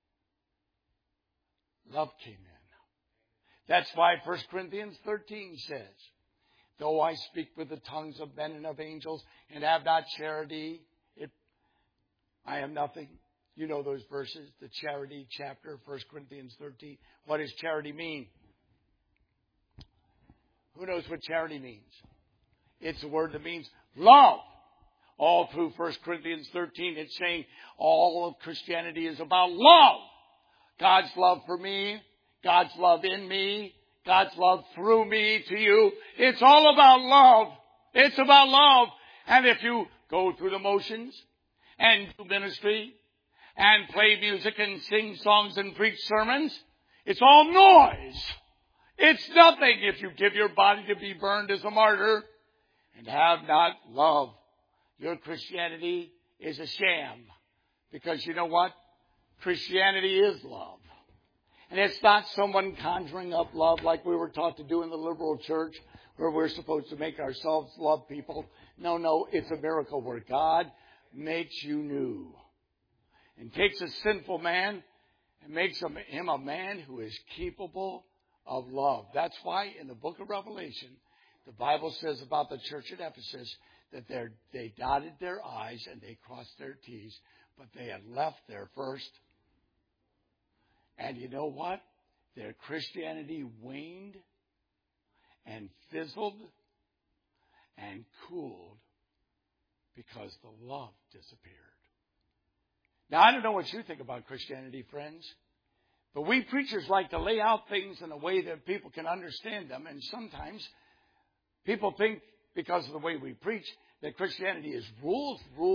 Love came in. That's why 1 Corinthians 13 says, though I speak with the tongues of men and of angels and have not charity, I am nothing. You know those verses, the charity chapter, 1 Corinthians 13. What does charity mean? Who knows what charity means? It's a word that means love. All through 1 Corinthians 13, it's saying all of Christianity is about love. God's love for me, God's love in me, God's love through me to you. It's all about love. It's about love. And if you go through the motions and do ministry and play music and sing songs and preach sermons, it's all noise. It's nothing if you give your body to be burned as a martyr and have not love. Your Christianity is a sham. Because you know what? Christianity is love. And it's not someone conjuring up love like we were taught to do in the liberal church, where we're supposed to make ourselves love people. No, it's a miracle where God makes you new. And takes a sinful man and makes him a man who is capable of love. That's why in the book of Revelation, the Bible says about the church at Ephesus that they dotted their I's and they crossed their T's, but they had left their first. And you know what? Their Christianity waned and fizzled and cooled because the love disappeared. Now, I don't know what you think about Christianity, friends, but we preachers like to lay out things in a way that people can understand them, and sometimes people think, because of the way we preach, that Christianity is rules.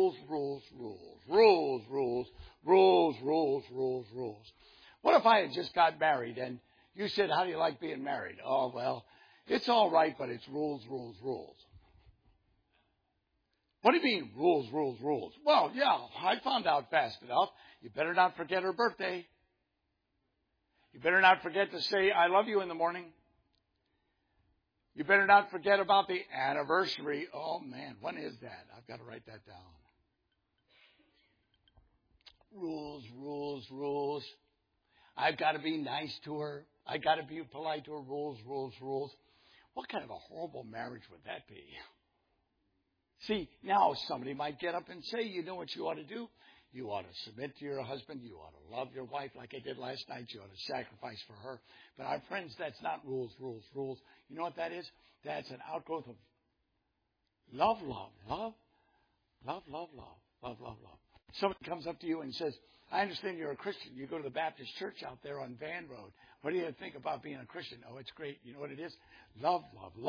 What if I had just got married and you said, how do you like being married? Oh, well, it's all right, but it's rules. What do you mean, rules? Well, yeah, I found out fast enough. You better not forget her birthday. You better not forget to say, I love you in the morning. You better not forget about the anniversary. Oh, man, when is that? I've got to write that down. Rules. I've got to be nice to her. I've got to be polite to her. Rules. What kind of a horrible marriage would that be? See, now somebody might get up and say, you know what you ought to do? You ought to submit to your husband. You ought to love your wife like I did last night. You ought to sacrifice for her. But our friends, that's not rules. You know what that is? That's an outgrowth of love. Somebody comes up to you and says, I understand you're a Christian. You go to the Baptist church out there on Van Road. What do you think about being a Christian? Oh, it's great. You know what it is? Love.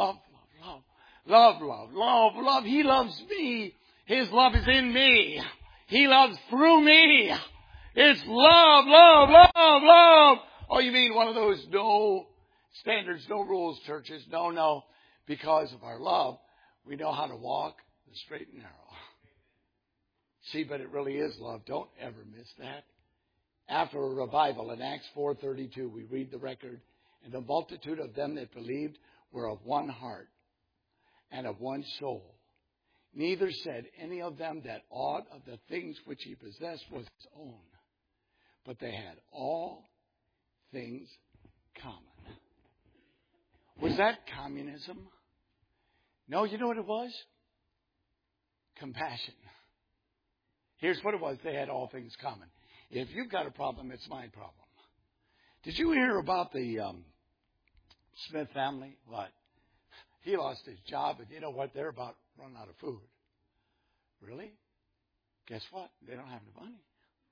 He loves me. His love is in me. He loves through me. It's love. Oh, you mean one of those no standards, no rules churches? No. Because of our love, we know how to walk the straight and narrow. See, but it really is love. Don't ever miss that. After a revival in Acts 4:32, we read the record, and the multitude of them that believed were of one heart and of one soul. Neither said any of them that aught of the things which he possessed was his own, but they had all things common. Was that communism? No, you know what it was? Compassion. Here's what it was. They had all things common. If you've got a problem, it's my problem. Did you hear about the Smith family? What? He lost his job, and you know what? They're about running out of food. Really? Guess what? They don't have any money.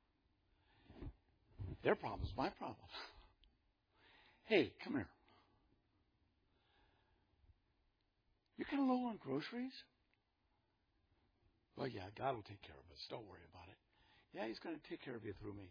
Their problem's my problem. Hey, come here. You kind of low on groceries? Well, yeah, God will take care of us. Don't worry about it. Yeah, He's going to take care of you through me.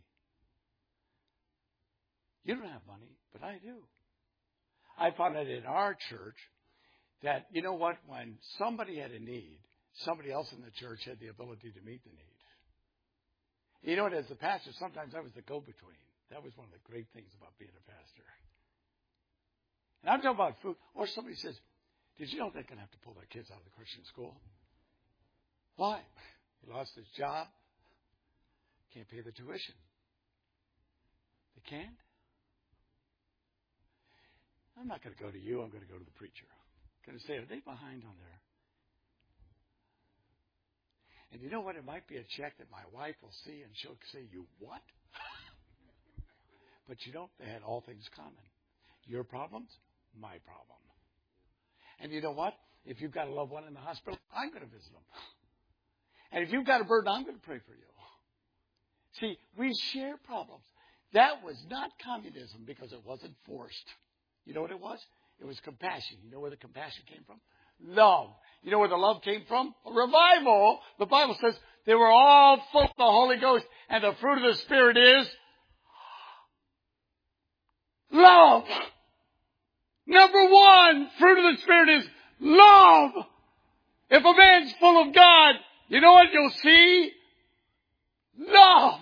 You don't have money, but I do. I found out in our church that, you know what, when somebody had a need, somebody else in the church had the ability to meet the need. You know what, as the pastor, sometimes I was the go-between. That was one of the great things about being a pastor. And I'm talking about food. Or somebody says, did you know they're going to have to pull their kids out of the Christian school? Why? He lost his job. Can't pay the tuition. They can't? I'm not going to go to you. I'm going to go to the preacher. I'm going to say, are they behind on their... And you know what? It might be a check that my wife will see, and she'll say, you what? But you know, they had all things common. Your problems, my problem. And you know what? If you've got a loved one in the hospital, I'm going to visit them. And if you've got a burden, I'm going to pray for you. See, we share problems. That was not communism because it wasn't forced. You know what it was? It was compassion. You know where the compassion came from? Love. You know where the love came from? A revival. The Bible says they were all full of the Holy Ghost, and the fruit of the Spirit is love. Number one, fruit of the Spirit is love. If a man's full of God, you know what you'll see? Love.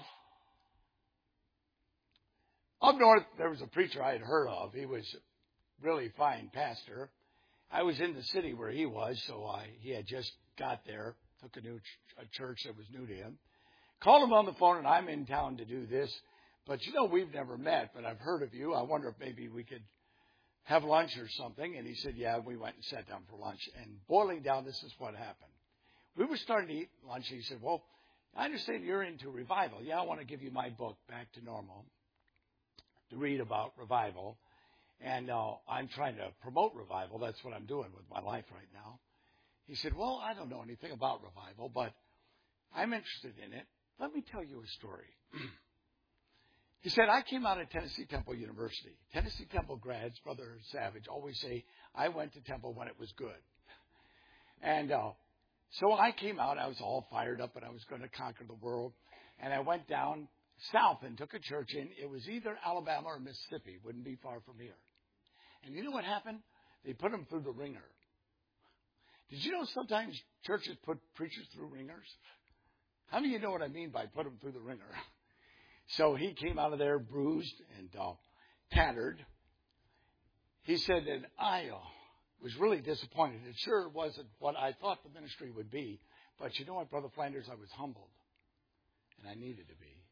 Up north, there was a preacher I had heard of. He was a really fine pastor. I was in the city where he was, so he had just got there, took a church that was new to him. Called him on the phone, and I'm in town to do this. But you know, we've never met, but I've heard of you. I wonder if maybe we could have lunch or something. And he said, yeah, we went and sat down for lunch. And boiling down, this is what happened. We were starting to eat lunch, and he said, well, I understand you're into revival. Yeah, I want to give you my book, Back to Normal, to read about revival. And I'm trying to promote revival. That's what I'm doing with my life right now. He said, well, I don't know anything about revival, but I'm interested in it. Let me tell you a story. He said, I came out of Tennessee Temple University. Tennessee Temple grads, Brother Savage, always say, I went to Temple when it was good. And so I came out. I was all fired up, and I was going to conquer the world. And I went down south and took a church in. It was either Alabama or Mississippi. Wouldn't be far from here. And you know what happened? They put them through the ringer. Did you know sometimes churches put preachers through ringers? How many of you know what I mean by put them through the ringer? So he came out of there bruised and tattered. He said that I was really disappointed. It sure wasn't what I thought the ministry would be. But you know what, Brother Flanders? I was humbled. And I needed to be.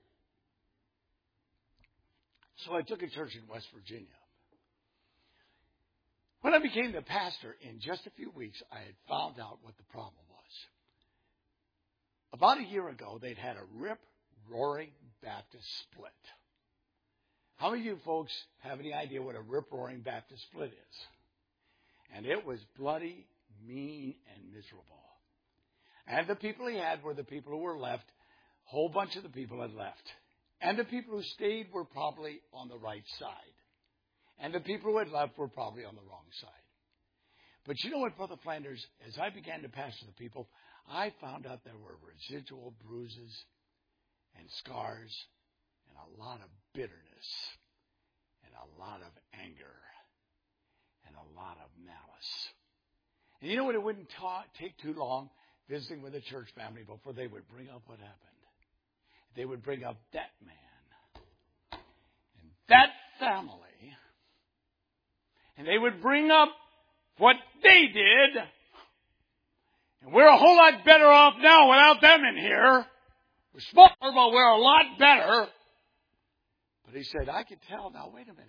So I took a church in West Virginia. When I became the pastor, in just a few weeks, I had found out what the problem was. About a year ago, they'd had a rip-roaring Baptist split. How many of you folks have any idea what a rip-roaring Baptist split is? And it was bloody, mean, and miserable. And the people he had were the people who were left. A whole bunch of the people had left. And the people who stayed were probably on the right side. And the people who had left were probably on the wrong side. But you know what, Brother Flanders? As I began to pastor the people, I found out there were residual bruises and scars and a lot of bitterness and a lot of anger and a lot of malice. And you know what? It wouldn't take too long visiting with a church family before they would bring up what happened. They would bring up that man and that family. And they would bring up what they did. And we're a whole lot better off now without them in here. We're smaller, but we're a lot better. But he said, I could tell. Now, wait a minute.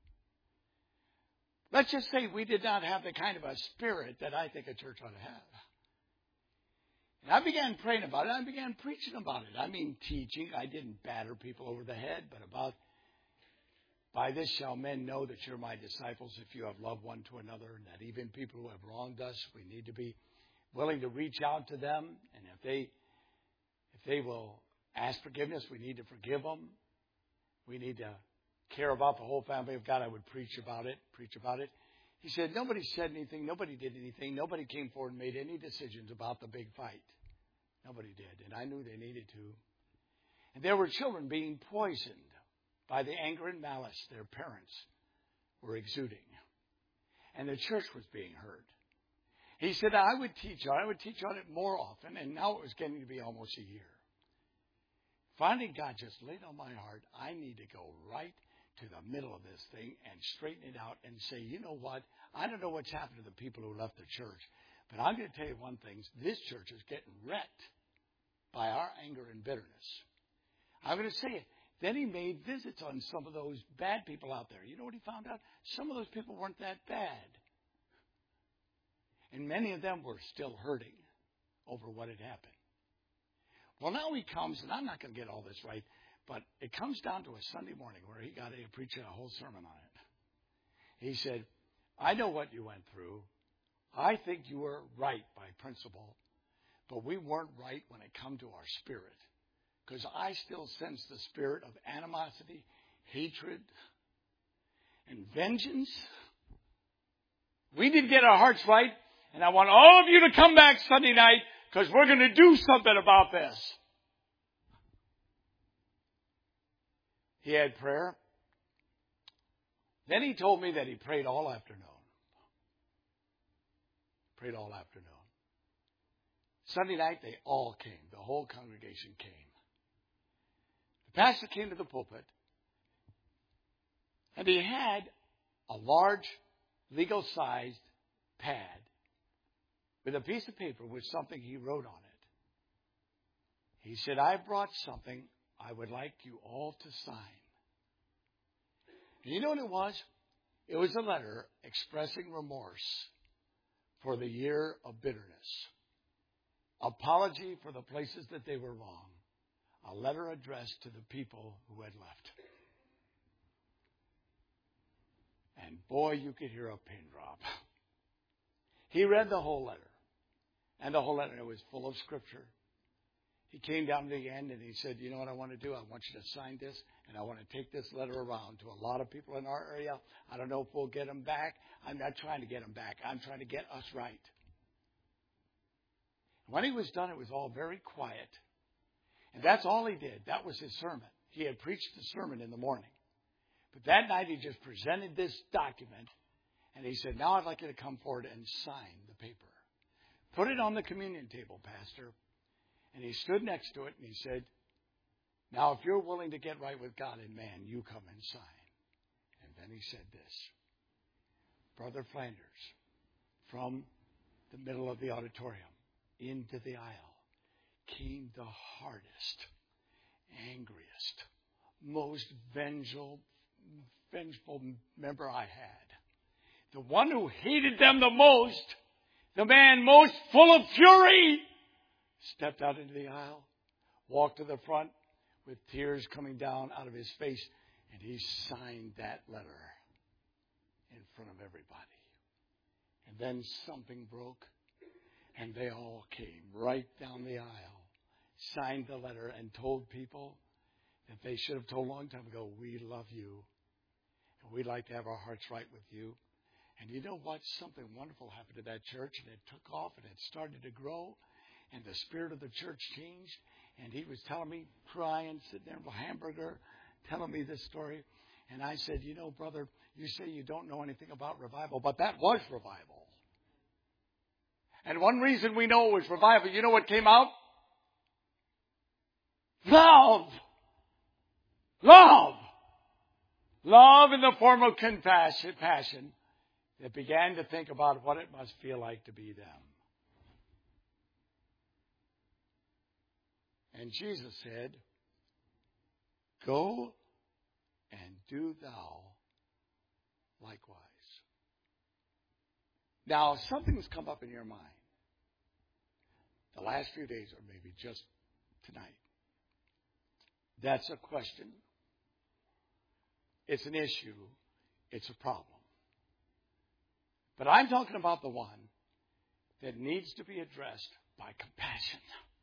Let's just say we did not have the kind of a spirit that I think a church ought to have. And I began praying about it. I began preaching about it. I mean, teaching. I didn't batter people over the head, but about, by this shall men know that you're my disciples if you have loved one to another, and that even people who have wronged us, we need to be willing to reach out to them. And if they will ask forgiveness, we need to forgive them. We need to care about the whole family of God. I would preach about it. He said, nobody said anything. Nobody did anything. Nobody came forward and made any decisions about the big fight. Nobody did. And I knew they needed to. And there were children being poisoned by the anger and malice their parents were exuding. And the church was being hurt. He said, I would teach on it more often, and now it was getting to be almost a year. Finally, God just laid on my heart, I need to go right to the middle of this thing and straighten it out and say, you know what? I don't know what's happened to the people who left the church, but I'm going to tell you one thing. This church is getting wrecked by our anger and bitterness. I'm going to say it. Then he made visits on some of those bad people out there. You know what he found out? Some of those people weren't that bad. And many of them were still hurting over what had happened. Well, now he comes, and I'm not going to get all this right, but it comes down to a Sunday morning where he got to preach a whole sermon on it. He said, I know what you went through. I think you were right by principle, but we weren't right when it come to our spirit. Because I still sense the spirit of animosity, hatred, and vengeance. We need to get our hearts right, and I want all of you to come back Sunday night because we're going to do something about this. He had prayer. Then he told me that he prayed all afternoon. Prayed all afternoon. Sunday night, they all came. The whole congregation came. The pastor came to the pulpit, and he had a large, legal-sized pad with a piece of paper with something he wrote on it. He said, I brought something I would like you all to sign. And you know what it was? It was a letter expressing remorse for the year of bitterness. Apology for the places that they were wrong. A letter addressed to the people who had left. And boy, you could hear a pin drop. He read the whole letter. And the whole letter was full of scripture. He came down to the end and he said, you know what I want to do? I want you to sign this, and I want to take this letter around to a lot of people in our area. I don't know if we'll get them back. I'm not trying to get them back. I'm trying to get us right. When he was done, it was all very quiet. And that's all he did. That was his sermon. He had preached the sermon in the morning. But that night he just presented this document, and he said, now I'd like you to come forward and sign the paper. Put it on the communion table, Pastor. And he stood next to it and he said, now if you're willing to get right with God and man, you come and sign. And then he said this, Brother Flanders, from the middle of the auditorium into the aisle came the hardest, angriest, most vengeful member I had. The one who hated them the most, the man most full of fury, stepped out into the aisle, walked to the front with tears coming down out of his face, and he signed that letter in front of everybody. And then something broke, and they all came right down the aisle, signed the letter, and told people that they should have told a long time ago, we love you, and we'd like to have our hearts right with you. And you know what? Something wonderful happened to that church, and it took off, and it started to grow. And the spirit of the church changed. And he was telling me, crying, sitting there with a hamburger, telling me this story. And I said, you know, brother, you say you don't know anything about revival, but that was revival. And one reason we know it was revival, you know what came out? Love. Love. Love in the form of passion that began to think about what it must feel like to be them. And Jesus said, go and do thou likewise. Now, something's come up in your mind the last few days, or maybe just tonight. That's a question. It's an issue. It's a problem. But I'm talking about the one that needs to be addressed by compassion.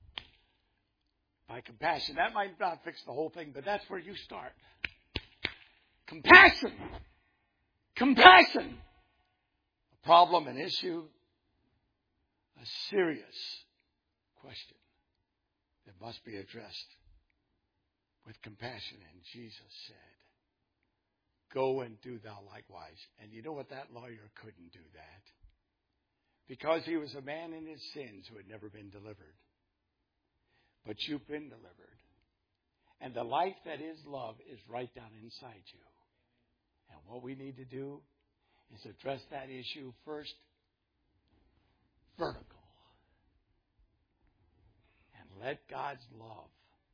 By compassion. That might not fix the whole thing, but that's where you start. Compassion. Compassion. A problem, an issue, a serious question that must be addressed with compassion. And Jesus said, go and do thou likewise. And you know what? That lawyer couldn't do that. Because he was a man in his sins who had never been delivered. But you've been delivered. And the life that is love is right down inside you. And what we need to do is address that issue first, vertical. And let God's love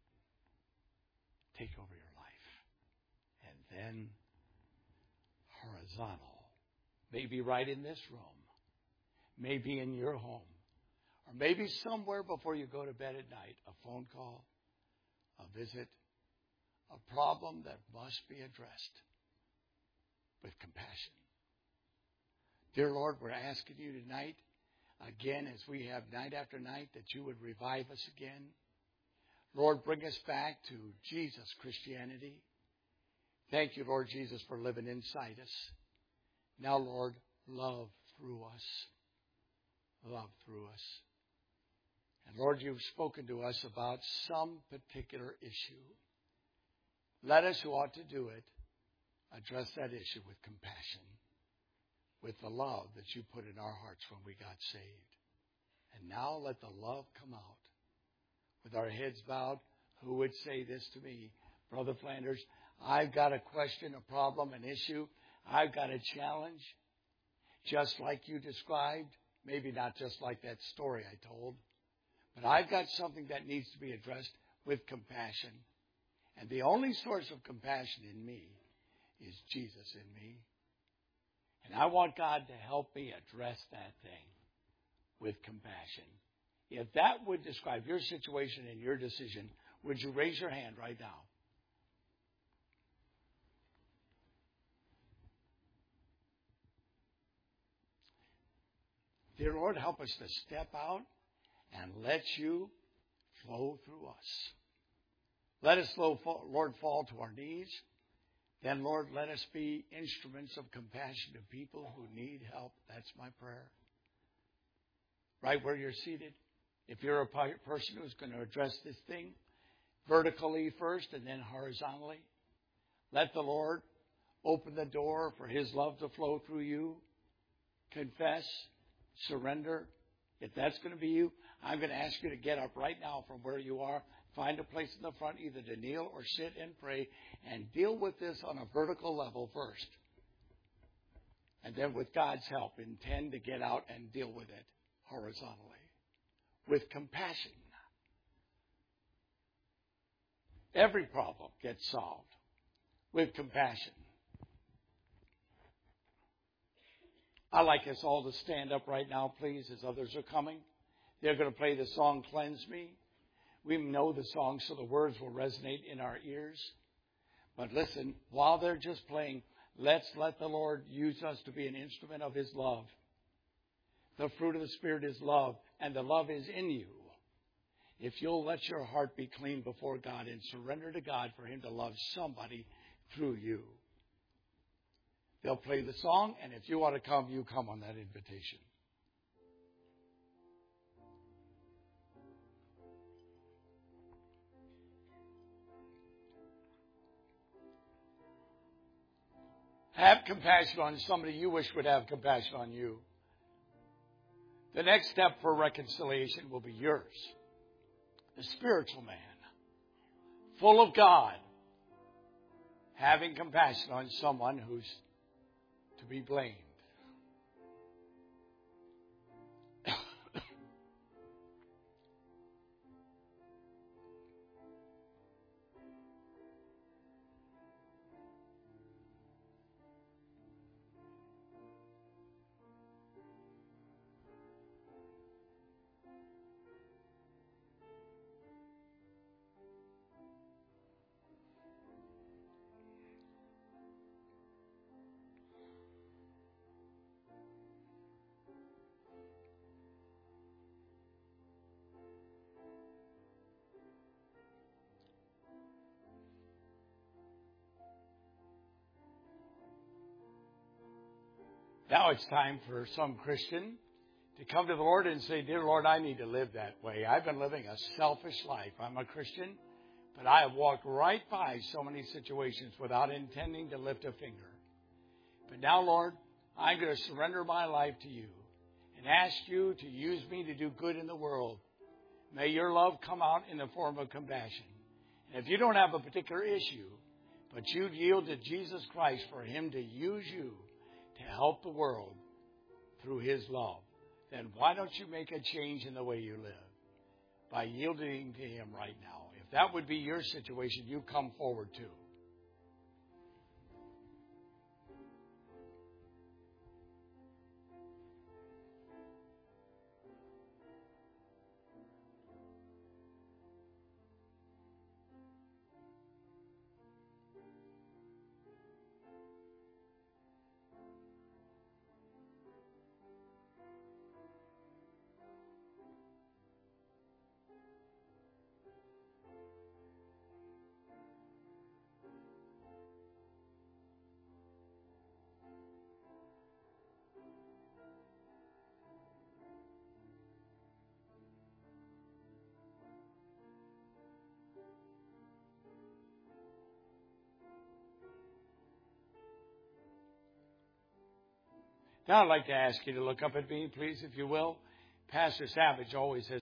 take over your life. And then horizontal. Maybe right in this room. Maybe in your home. Or maybe somewhere before you go to bed at night. A phone call. A visit. A problem that must be addressed with compassion. Dear Lord, we're asking you tonight again as we have night after night, that you would revive us again. Lord, bring us back to Jesus Christianity. Thank you, Lord Jesus, for living inside us. Now, Lord, love through us. Love through us. And Lord, you've spoken to us about some particular issue. Let us who ought to do it address that issue with compassion, with the love that you put in our hearts when we got saved. And now let the love come out. With our heads bowed, who would say this to me? Brother Flanders, I've got a question, a problem, an issue. I've got a challenge, just like you described. Maybe not just like that story I told. But I've got something that needs to be addressed with compassion. And the only source of compassion in me is Jesus in me. And I want God to help me address that thing with compassion. If that would describe your situation and your decision, would you raise your hand right now? Dear Lord, help us to step out and let you flow through us. Let us, Lord, fall to our knees. Then, Lord, let us be instruments of compassion to people who need help. That's my prayer. Right where you're seated. If you're a person who's going to address this thing vertically first and then horizontally, let the Lord open the door for His love to flow through you. Confess, surrender. If that's going to be you, I'm going to ask you to get up right now from where you are. Find a place in the front either to kneel or sit and pray and deal with this on a vertical level first. And then with God's help, intend to get out and deal with it horizontally with compassion. Every problem gets solved with compassion. I'd like us all to stand up right now, please, as others are coming. They're going to play the song, Cleanse Me. We know the song, so the words will resonate in our ears. But listen, while they're just playing, let's let the Lord use us to be an instrument of His love. The fruit of the Spirit is love, and the love is in you. If you'll let your heart be clean before God and surrender to God for Him to love somebody through you. They'll play the song, and if you want to come, you come on that invitation. Have compassion on somebody you wish would have compassion on you. The next step for reconciliation will be yours. The spiritual man, full of God, having compassion on someone who's to be blamed. Now it's time for some Christian to come to the Lord and say, Dear Lord, I need to live that way. I've been living a selfish life. I'm a Christian, but I have walked right by so many situations without intending to lift a finger. But now, Lord, I'm going to surrender my life to you and ask you to use me to do good in the world. May your love come out in the form of compassion. And if you don't have a particular issue, but you'd yield to Jesus Christ for Him to use you to help the world through His love, then why don't you make a change in the way you live by yielding to Him right now? If that would be your situation, you come forward too. Now I'd like to ask you to look up at me, please, if you will. Pastor Savage always has